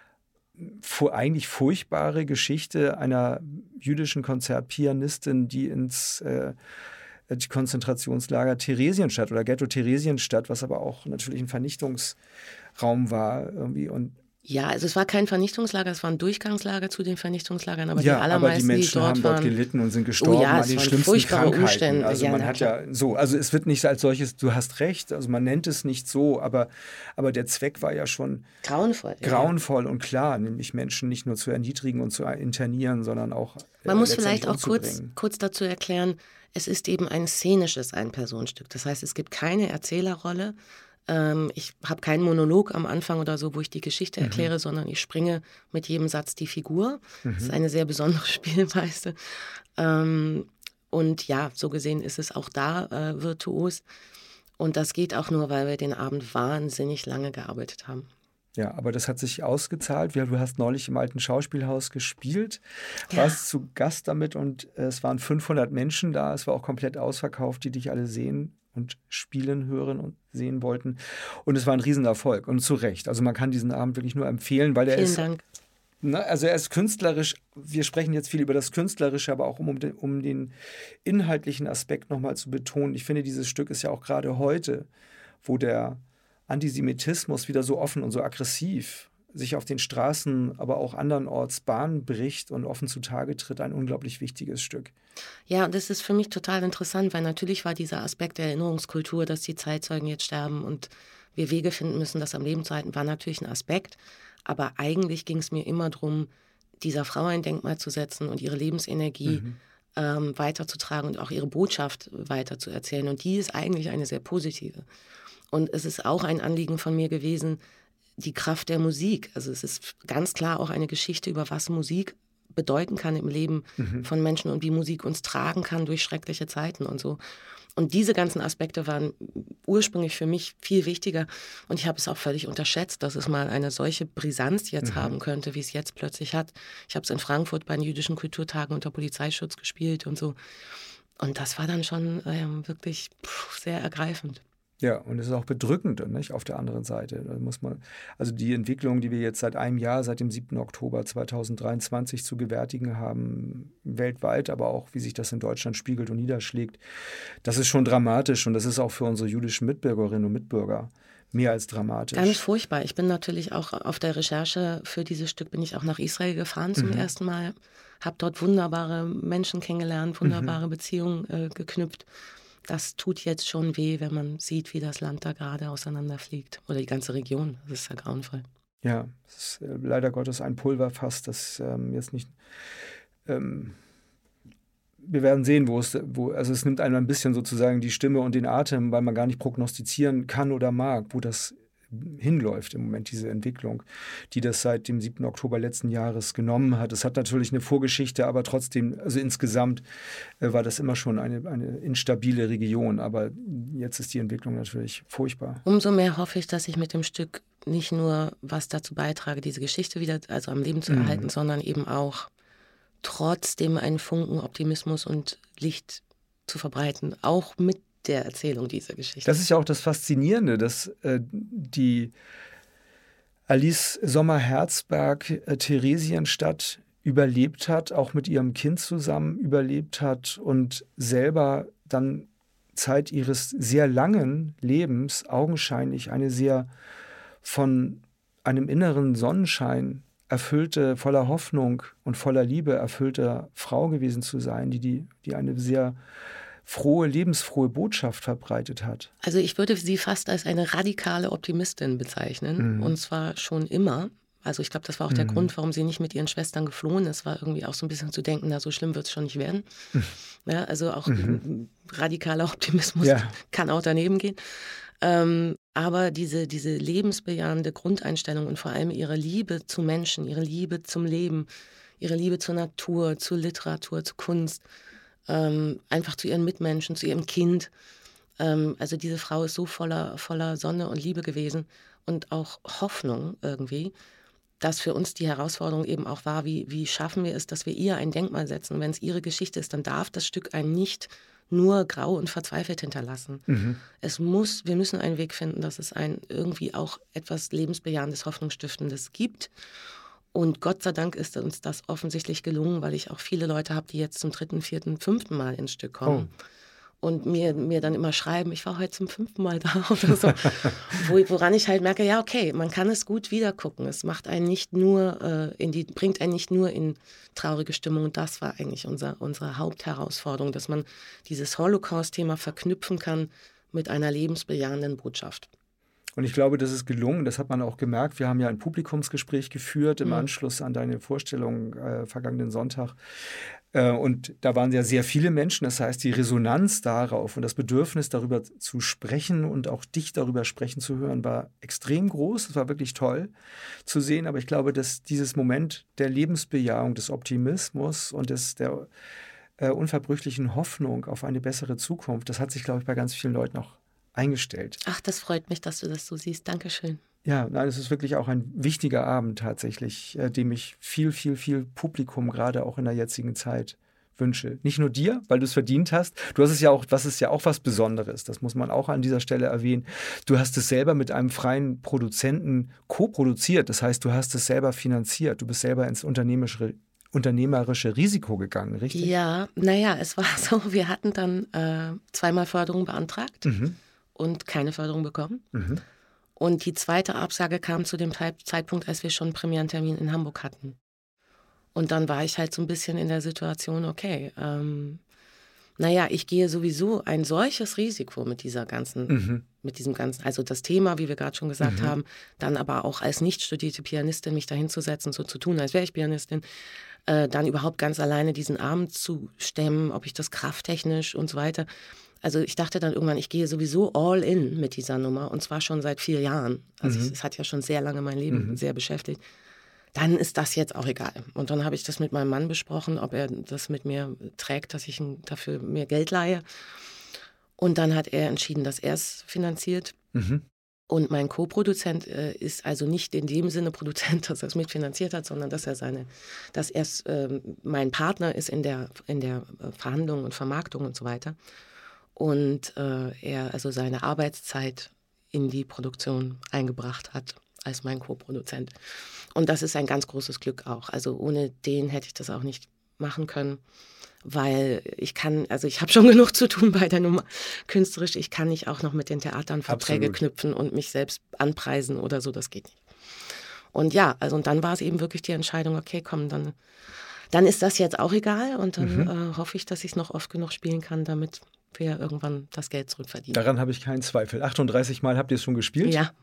eigentlich furchtbare Geschichte einer jüdischen Konzertpianistin, die ins äh, die Konzentrationslager Theresienstadt oder Ghetto Theresienstadt, was aber auch natürlich ein Vernichtungsraum war irgendwie und ja, also es war kein Vernichtungslager, es war ein Durchgangslager zu den Vernichtungslagern, aber ja, die allermeisten, aber die Menschen die dort haben dort waren, gelitten und sind gestorben oh ja, an den schlimmsten furchtbare Krankheiten. Umstände. Also ja, man na, hat klar. ja so, also es wird nicht als solches, du hast recht, also man nennt es nicht so, aber, aber der Zweck war ja schon grauenvoll, grauenvoll ja. und klar, nämlich Menschen nicht nur zu erniedrigen und zu internieren, sondern auch man äh, muss vielleicht auch kurz, kurz dazu erklären, es ist eben ein szenisches Ein-Personenstück. Das heißt, es gibt keine Erzählerrolle. Ähm, ich habe keinen Monolog am Anfang oder so, wo ich die Geschichte mhm. erkläre, sondern ich springe mit jedem Satz die Figur. Mhm. Das ist eine sehr besondere Spielweise. Ähm, und ja, so gesehen ist es auch da äh, virtuos. Und das geht auch nur, weil wir den Abend wahnsinnig lange gearbeitet haben. Ja, aber das hat sich ausgezahlt. Du hast neulich im Alten Schauspielhaus gespielt, ja. warst zu Gast damit und es waren fünfhundert Menschen da. Es war auch komplett ausverkauft, die dich alle sehen und spielen, hören und sehen wollten. Und es war ein Riesenerfolg und zu Recht. Also man kann diesen Abend wirklich nur empfehlen, weil der Vielen ist Dank. Ne, also er ist künstlerisch, wir sprechen jetzt viel über das Künstlerische, aber auch um, um, den, um den inhaltlichen Aspekt nochmal zu betonen. Ich finde, dieses Stück ist ja auch gerade heute, wo der Antisemitismus wieder so offen und so aggressiv sich auf den Straßen, aber auch andernorts Bahn bricht und offen zutage tritt, ein unglaublich wichtiges Stück. Ja, und das ist für mich total interessant, weil natürlich war dieser Aspekt der Erinnerungskultur, dass die Zeitzeugen jetzt sterben und wir Wege finden müssen, das am Leben zu halten, war natürlich ein Aspekt. Aber eigentlich ging es mir immer darum, dieser Frau ein Denkmal zu setzen und ihre Lebensenergie mhm. ähm, weiterzutragen und auch ihre Botschaft weiterzuerzählen. Und die ist eigentlich eine sehr positive. Und es ist auch ein Anliegen von mir gewesen, die Kraft der Musik. Also es ist ganz klar auch eine Geschichte über was Musik bedeuten kann im Leben mhm. von Menschen und wie Musik uns tragen kann durch schreckliche Zeiten und so. Und diese ganzen Aspekte waren ursprünglich für mich viel wichtiger. Und ich habe es auch völlig unterschätzt, dass es mal eine solche Brisanz jetzt mhm. haben könnte, wie es jetzt plötzlich hat. Ich habe es in Frankfurt bei den jüdischen Kulturtagen unter Polizeischutz gespielt und so. Und das war dann schon ähm, wirklich pff, sehr ergreifend. Ja, und es ist auch bedrückend, nicht? Auf der anderen Seite. Da muss man, also die Entwicklung, die wir jetzt seit einem Jahr, seit dem siebten Oktober zweitausenddreiundzwanzig zu gewärtigen haben, weltweit, aber auch wie sich das in Deutschland spiegelt und niederschlägt, das ist schon dramatisch und das ist auch für unsere jüdischen Mitbürgerinnen und Mitbürger mehr als dramatisch. Ganz furchtbar. Ich bin natürlich auch auf der Recherche für dieses Stück bin ich auch nach Israel gefahren zum mhm. ersten Mal, habe dort wunderbare Menschen kennengelernt, wunderbare mhm. Beziehungen äh, geknüpft. Das tut jetzt schon weh, wenn man sieht, wie das Land da gerade auseinanderfliegt. Oder die ganze Region. Das ist ja grauenvoll. Ja, es ist äh, leider Gottes ein Pulverfass, das ähm, jetzt nicht... Ähm, wir werden sehen, wo es... Wo, also es nimmt einem ein bisschen sozusagen die Stimme und den Atem, weil man gar nicht prognostizieren kann oder mag, wo das hinläuft im Moment, diese Entwicklung, die das seit dem siebten Oktober letzten Jahres genommen hat. Es hat natürlich eine Vorgeschichte, aber trotzdem, also insgesamt äh, war das immer schon eine, eine instabile Region, aber jetzt ist die Entwicklung natürlich furchtbar. Umso mehr hoffe ich, dass ich mit dem Stück nicht nur was dazu beitrage, diese Geschichte wieder also am Leben zu erhalten, mhm. sondern eben auch trotzdem einen Funken Optimismus und Licht zu verbreiten, auch mit der Erzählung dieser Geschichte. Das ist ja auch das Faszinierende, dass äh, die Alice Sommer-Herzberg äh, Theresienstadt überlebt hat, auch mit ihrem Kind zusammen überlebt hat und selber dann Zeit ihres sehr langen Lebens augenscheinlich eine sehr von einem inneren Sonnenschein erfüllte, voller Hoffnung und voller Liebe erfüllte Frau gewesen zu sein, die, die, die eine sehr frohe, lebensfrohe Botschaft verbreitet hat. Also ich würde sie fast als eine radikale Optimistin bezeichnen. Mhm. Und zwar schon immer. Also ich glaube, das war auch mhm. der Grund, warum sie nicht mit ihren Schwestern geflohen ist. War irgendwie auch so ein bisschen zu denken, na, so schlimm wird es schon nicht werden. Mhm. Ja, also auch mhm. radikaler Optimismus ja. kann auch daneben gehen. Ähm, aber diese, diese lebensbejahende Grundeinstellung und vor allem ihre Liebe zu Menschen, ihre Liebe zum Leben, ihre Liebe zur Natur, zur Literatur, zur Kunst, Ähm, einfach zu ihren Mitmenschen, zu ihrem Kind. Ähm, also diese Frau ist so voller, voller Sonne und Liebe gewesen und auch Hoffnung irgendwie, dass für uns die Herausforderung eben auch war, wie, wie schaffen wir es, dass wir ihr ein Denkmal setzen. Wenn es ihre Geschichte ist, dann darf das Stück einen nicht nur grau und verzweifelt hinterlassen. Mhm. Es muss, wir müssen einen Weg finden, dass es ein irgendwie auch etwas lebensbejahendes, Hoffnungsstiftendes gibt. Und Gott sei Dank ist uns das offensichtlich gelungen, weil ich auch viele Leute habe, die jetzt zum dritten, vierten, fünften Mal ins Stück kommen. Oh. Und mir, mir dann immer schreiben, ich war heute zum fünften Mal da oder so. Wo, woran ich halt merke, ja okay, man kann es gut wiedergucken. Es macht einen nicht nur äh, in die, bringt einen nicht nur in traurige Stimmung. Und das war eigentlich unser, unsere Hauptherausforderung, dass man dieses Holocaust-Thema verknüpfen kann mit einer lebensbejahenden Botschaft. Und ich glaube, das ist gelungen, das hat man auch gemerkt. Wir haben ja ein Publikumsgespräch geführt im mhm. Anschluss an deine Vorstellung äh, vergangenen Sonntag. Äh, und da waren ja sehr viele Menschen. Das heißt, die Resonanz darauf und das Bedürfnis, darüber zu sprechen und auch dich darüber sprechen zu hören, war extrem groß. Es war wirklich toll zu sehen. Aber ich glaube, dass dieses Moment der Lebensbejahung, des Optimismus und des, der äh, unverbrüchlichen Hoffnung auf eine bessere Zukunft, das hat sich, glaube ich, bei ganz vielen Leuten auch eingestellt. Ach, das freut mich, dass du das so siehst. Dankeschön. Ja, nein, es ist wirklich auch ein wichtiger Abend tatsächlich, äh, dem ich viel, viel, viel Publikum gerade auch in der jetzigen Zeit wünsche. Nicht nur dir, weil du es verdient hast. Du hast es ja auch, was ist ja auch was Besonderes, das muss man auch an dieser Stelle erwähnen. Du hast es selber mit einem freien Produzenten co-produziert. Das heißt, du hast es selber finanziert. Du bist selber ins unternehmerische, unternehmerische Risiko gegangen, richtig? Ja, naja, es war so, wir hatten dann äh, zweimal Förderung beantragt Mhm. und keine Förderung bekommen. Mhm. Und die zweite Absage kam zu dem Zeitpunkt, als wir schon einen Premierentermin in Hamburg hatten. Und dann war ich halt so ein bisschen in der Situation, okay, ähm, naja, ich gehe sowieso ein solches Risiko mit dieser ganzen, Mhm. mit diesem ganzen, also das Thema, wie wir gerade schon gesagt Mhm. haben, dann aber auch als nicht studierte Pianistin mich dahinzusetzen, so zu tun, als wäre ich Pianistin, äh, dann überhaupt ganz alleine diesen Abend zu stemmen, ob ich das krafttechnisch und so weiter. Also ich dachte dann irgendwann, ich gehe sowieso all in mit dieser Nummer und zwar schon seit vier Jahren. Also Mhm. es, es hat ja schon sehr lange mein Leben Mhm. sehr beschäftigt. Dann ist das jetzt auch egal. Und dann habe ich das mit meinem Mann besprochen, ob er das mit mir trägt, dass ich ihn dafür mir Geld leihe. Und dann hat er entschieden, dass er es finanziert. Mhm. Und mein Co-Produzent äh, ist also nicht in dem Sinne Produzent, dass er es mitfinanziert hat, sondern dass er seine, dass er äh, mein Partner ist in der, in der Verhandlung und Vermarktung und so weiter. Und äh, er also seine Arbeitszeit in die Produktion eingebracht hat als mein Co-Produzent. Und das ist ein ganz großes Glück auch. Also ohne den hätte ich das auch nicht machen können, weil ich kann, also ich habe schon genug zu tun bei der Nummer künstlerisch. Ich kann nicht auch noch mit den Theatern Verträge Absolut. knüpfen und mich selbst anpreisen oder so, das geht nicht. Und ja, also und dann war es eben wirklich die Entscheidung, okay, komm, dann, dann ist das jetzt auch egal und dann Mhm. äh, hoffe ich, dass ich es noch oft genug spielen kann, damit wir irgendwann das Geld zurückverdienen. Daran habe ich keinen Zweifel. achtunddreißig Mal habt ihr es schon gespielt? Ja.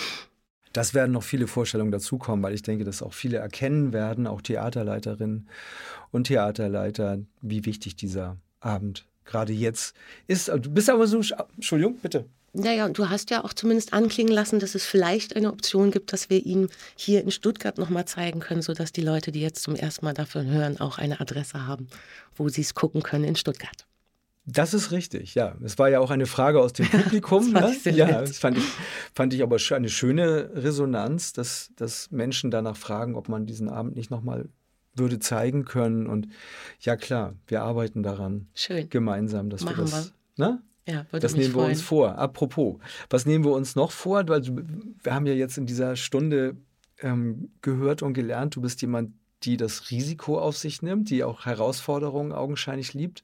Das werden noch viele Vorstellungen dazukommen, weil ich denke, dass auch viele erkennen werden, auch Theaterleiterinnen und Theaterleiter, wie wichtig dieser Abend gerade jetzt ist. Du bist aber so, Entschuldigung, bitte. Naja, und du hast ja auch zumindest anklingen lassen, dass es vielleicht eine Option gibt, dass wir ihn hier in Stuttgart nochmal zeigen können, sodass die Leute, die jetzt zum ersten Mal davon hören, auch eine Adresse haben, wo sie es gucken können in Stuttgart. Das ist richtig, ja. Es war ja auch eine Frage aus dem Publikum. Das fand ne? ich sehr Ja, nett. das fand ich, fand ich aber eine schöne Resonanz, dass, dass Menschen danach fragen, ob man diesen Abend nicht nochmal würde zeigen können. Und ja klar, wir arbeiten daran Schön. gemeinsam, dass Machen wir das... Ne? Ja, würde Das mich nehmen wir freuen. uns vor. Apropos, was nehmen wir uns noch vor? Weil du- wir haben ja jetzt in dieser Stunde ähm, gehört und gelernt, du bist jemand, die das Risiko auf sich nimmt, die auch Herausforderungen augenscheinlich liebt.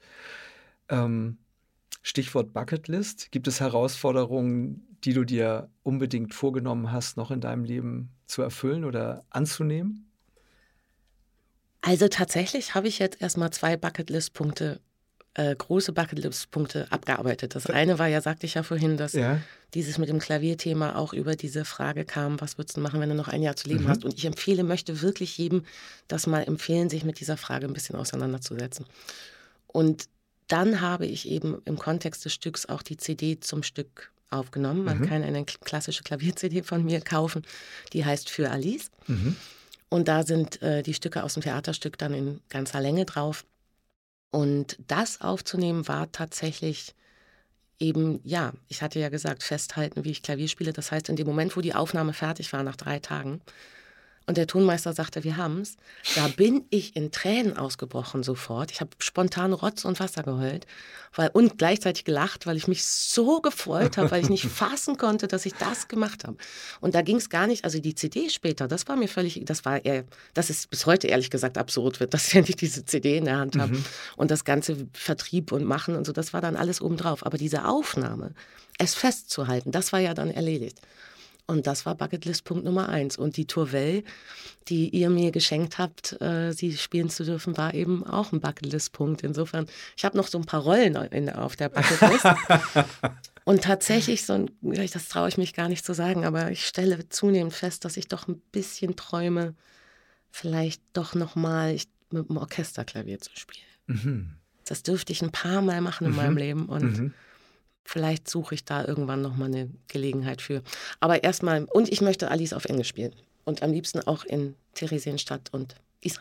Ähm, Stichwort Bucketlist. Gibt es Herausforderungen, die du dir unbedingt vorgenommen hast, noch in deinem Leben zu erfüllen oder anzunehmen? Also tatsächlich habe ich jetzt erstmal zwei Bucketlist-Punkte, äh, große Bucketlist-Punkte abgearbeitet. Das eine war ja, sagte ich ja vorhin, dass Ja. dieses mit dem Klavierthema auch über diese Frage kam, was würdest du machen, wenn du noch ein Jahr zu leben Mhm. hast? Und ich empfehle, möchte wirklich jedem das mal empfehlen, sich mit dieser Frage ein bisschen auseinanderzusetzen. Und dann habe ich eben im Kontext des Stücks auch die C D zum Stück aufgenommen. Man Mhm. kann eine klassische Klavier-C D von mir kaufen, die heißt Für Alice. Mhm. Und da sind äh, die Stücke aus dem Theaterstück dann in ganzer Länge drauf. Und das aufzunehmen war tatsächlich eben, ja, ich hatte ja gesagt, festhalten, wie ich Klavier spiele. Das heißt, in dem Moment, wo die Aufnahme fertig war, nach drei Tagen, und der Tonmeister sagte, wir haben's, da bin ich in Tränen ausgebrochen sofort. Ich habe spontan Rotz und Wasser geheult weil, und gleichzeitig gelacht, weil ich mich so gefreut habe, weil ich nicht fassen konnte, dass ich das gemacht habe. Und da ging es gar nicht, also die C D später, das war mir völlig, das war eher, das ist bis heute ehrlich gesagt absurd wird, dass ich endlich diese C D in der Hand habe. Mhm. Und das ganze Vertrieb und Machen und so, das war dann alles obendrauf. Aber diese Aufnahme, es festzuhalten, das war ja dann erledigt. Und das war Bucketlist-Punkt Nummer eins. Und die Tourvelle, die ihr mir geschenkt habt, äh, sie spielen zu dürfen, war eben auch ein Bucketlist-Punkt. Insofern, ich habe noch so ein paar Rollen in, auf der Bucketlist. Und tatsächlich, so ein, das traue ich mich gar nicht zu sagen, aber ich stelle zunehmend fest, dass ich doch ein bisschen träume, vielleicht doch nochmal mit dem Orchesterklavier zu spielen. Mhm. Das dürfte ich ein paar Mal machen in Mhm. meinem Leben und Mhm. vielleicht suche ich da irgendwann nochmal eine Gelegenheit für. Aber erstmal, und ich möchte Alice auf Englisch spielen. Und am liebsten auch in Theresienstadt und Israel.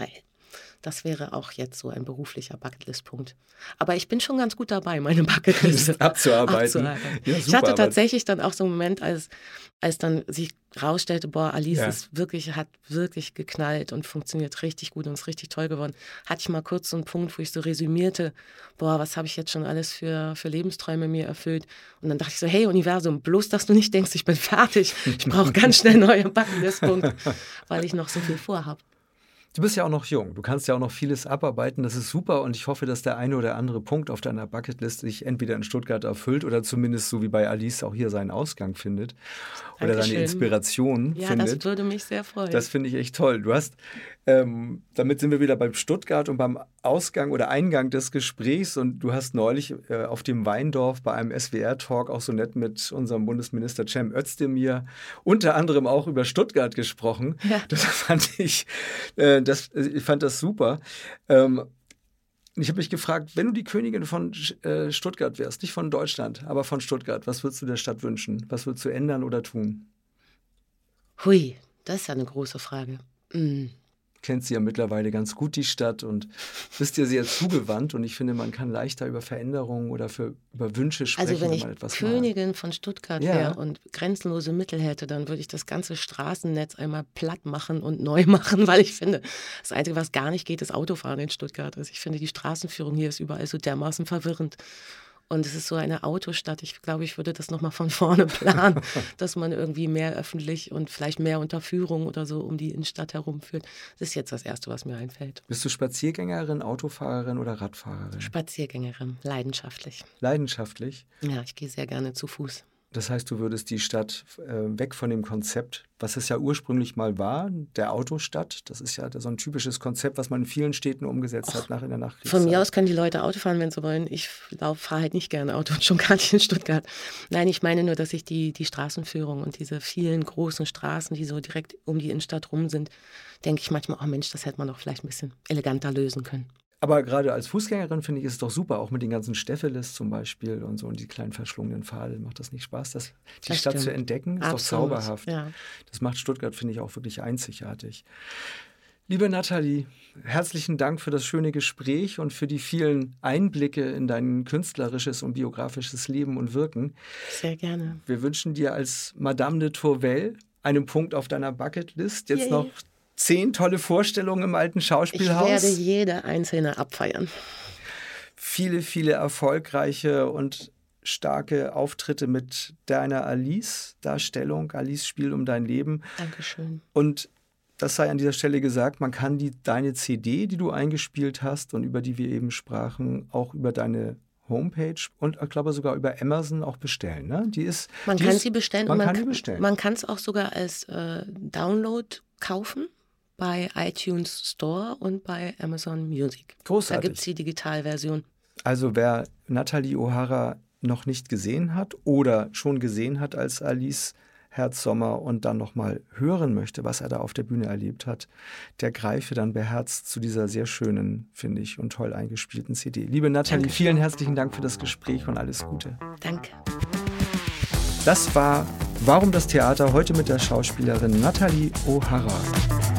Das wäre auch jetzt so ein beruflicher Bucketlist-Punkt. Aber ich bin schon ganz gut dabei, meine Bucketlist abzuarbeiten. abzuarbeiten. Ja, ich super, hatte tatsächlich dann auch so einen Moment, als, als dann sich rausstellte, boah, Alice Ja. ist wirklich, hat wirklich geknallt und funktioniert richtig gut und ist richtig toll geworden. Hatte ich mal kurz so einen Punkt, wo ich so resümierte, boah, was habe ich jetzt schon alles für, für Lebensträume mir erfüllt. Und dann dachte ich so, hey Universum, bloß, dass du nicht denkst, ich bin fertig. Ich brauche ganz schnell neue Bucketlist-Punkte, weil ich noch so viel vorhabe. Du bist ja auch noch jung, du kannst ja auch noch vieles abarbeiten, das ist super und ich hoffe, dass der eine oder andere Punkt auf deiner Bucketlist sich entweder in Stuttgart erfüllt oder zumindest so wie bei Alice auch hier seinen Ausgang findet oder Dankeschön. seine Inspiration Ja, findet. das würde mich sehr freuen. Das finde ich echt toll. Du hast, ähm, damit sind wir wieder beim Stuttgart und beim Ausgang oder Eingang des Gesprächs und du hast neulich äh, auf dem Weindorf bei einem S W R-Talk auch so nett mit unserem Bundesminister Cem Özdemir unter anderem auch über Stuttgart gesprochen. Ja. Das fand ich, äh, das, ich fand das super. Ähm, ich habe mich gefragt, wenn du die Königin von äh, Stuttgart wärst, nicht von Deutschland, aber von Stuttgart, was würdest du der Stadt wünschen? Was würdest du ändern oder tun? Hui, das ist ja eine große Frage. Mm. Kennst sie ja mittlerweile ganz gut, die Stadt, und bist dir sehr zugewandt. Und ich finde, man kann leichter über Veränderungen oder für, über Wünsche sprechen, Also wenn ich man etwas Königin mal. von Stuttgart Ja. wäre und grenzenlose Mittel hätte, dann würde ich das ganze Straßennetz einmal platt machen und neu machen, weil ich finde, das Einzige, was gar nicht geht, ist Autofahren in Stuttgart. Also ich finde, die Straßenführung hier ist überall so dermaßen verwirrend. Und es ist so eine Autostadt. Ich glaube, ich würde das nochmal von vorne planen, dass man irgendwie mehr öffentlich und vielleicht mehr Unterführung oder so um die Innenstadt herumführt. Das ist jetzt das Erste, was mir einfällt. Bist du Spaziergängerin, Autofahrerin oder Radfahrerin? Spaziergängerin, leidenschaftlich. Leidenschaftlich? Ja, ich gehe sehr gerne zu Fuß. Das heißt, du würdest die Stadt äh, weg von dem Konzept, was es ja ursprünglich mal war, der Autostadt. Das ist ja so ein typisches Konzept, was man in vielen Städten umgesetzt hat nach in der Nachkriegszeit. Von mir aus können die Leute Auto fahren, wenn sie wollen. Ich fahre halt nicht gerne Auto und schon gar nicht in Stuttgart. Nein, ich meine nur, dass ich die, die Straßenführung und diese vielen großen Straßen, die so direkt um die Innenstadt rum sind, denke ich manchmal, oh Mensch, das hätte man doch vielleicht ein bisschen eleganter lösen können. Aber gerade als Fußgängerin finde ich es doch super, auch mit den ganzen Steffelis zum Beispiel und so und die kleinen verschlungenen Pfade. Macht das nicht Spaß, das, die Das Stadt stimmt. zu entdecken? Ist Absolut, doch zauberhaft. ja. Das macht Stuttgart, finde ich, auch wirklich einzigartig. Liebe Nathalie, herzlichen Dank für das schöne Gespräch und für die vielen Einblicke in dein künstlerisches und biografisches Leben und Wirken. Sehr gerne. Wir wünschen dir als Madame de Tourvel einen Punkt auf deiner Bucketlist. Jetzt Yay. noch zehn tolle Vorstellungen im alten Ich Schauspielhaus. werde jede einzelne abfeiern. Viele, viele erfolgreiche und starke Auftritte mit deiner Alice-Darstellung, Alice Spiel um dein Leben. Dankeschön. Und das sei an dieser Stelle gesagt, man kann die, deine C D, die du eingespielt hast und über die wir eben sprachen, auch über deine Homepage und ich glaube sogar über Amazon auch bestellen. Ne? Die ist, Man die kann ist, sie bestellen man und man kann kann, die bestellen. man kann es auch sogar als äh, Download kaufen bei iTunes Store und bei Amazon Music. Großartig. Da gibt es die Digitalversion. Also wer Nathalie O'Hara noch nicht gesehen hat oder schon gesehen hat als Alice Herz-Sommer und dann nochmal hören möchte, was er da auf der Bühne erlebt hat, der greife dann beherzt zu dieser sehr schönen, finde ich, und toll eingespielten C D. Liebe Nathalie, Danke. vielen herzlichen Dank für das Gespräch und alles Gute. Danke. Das war Warum das Theater? Heute mit der Schauspielerin Nathalie O'Hara.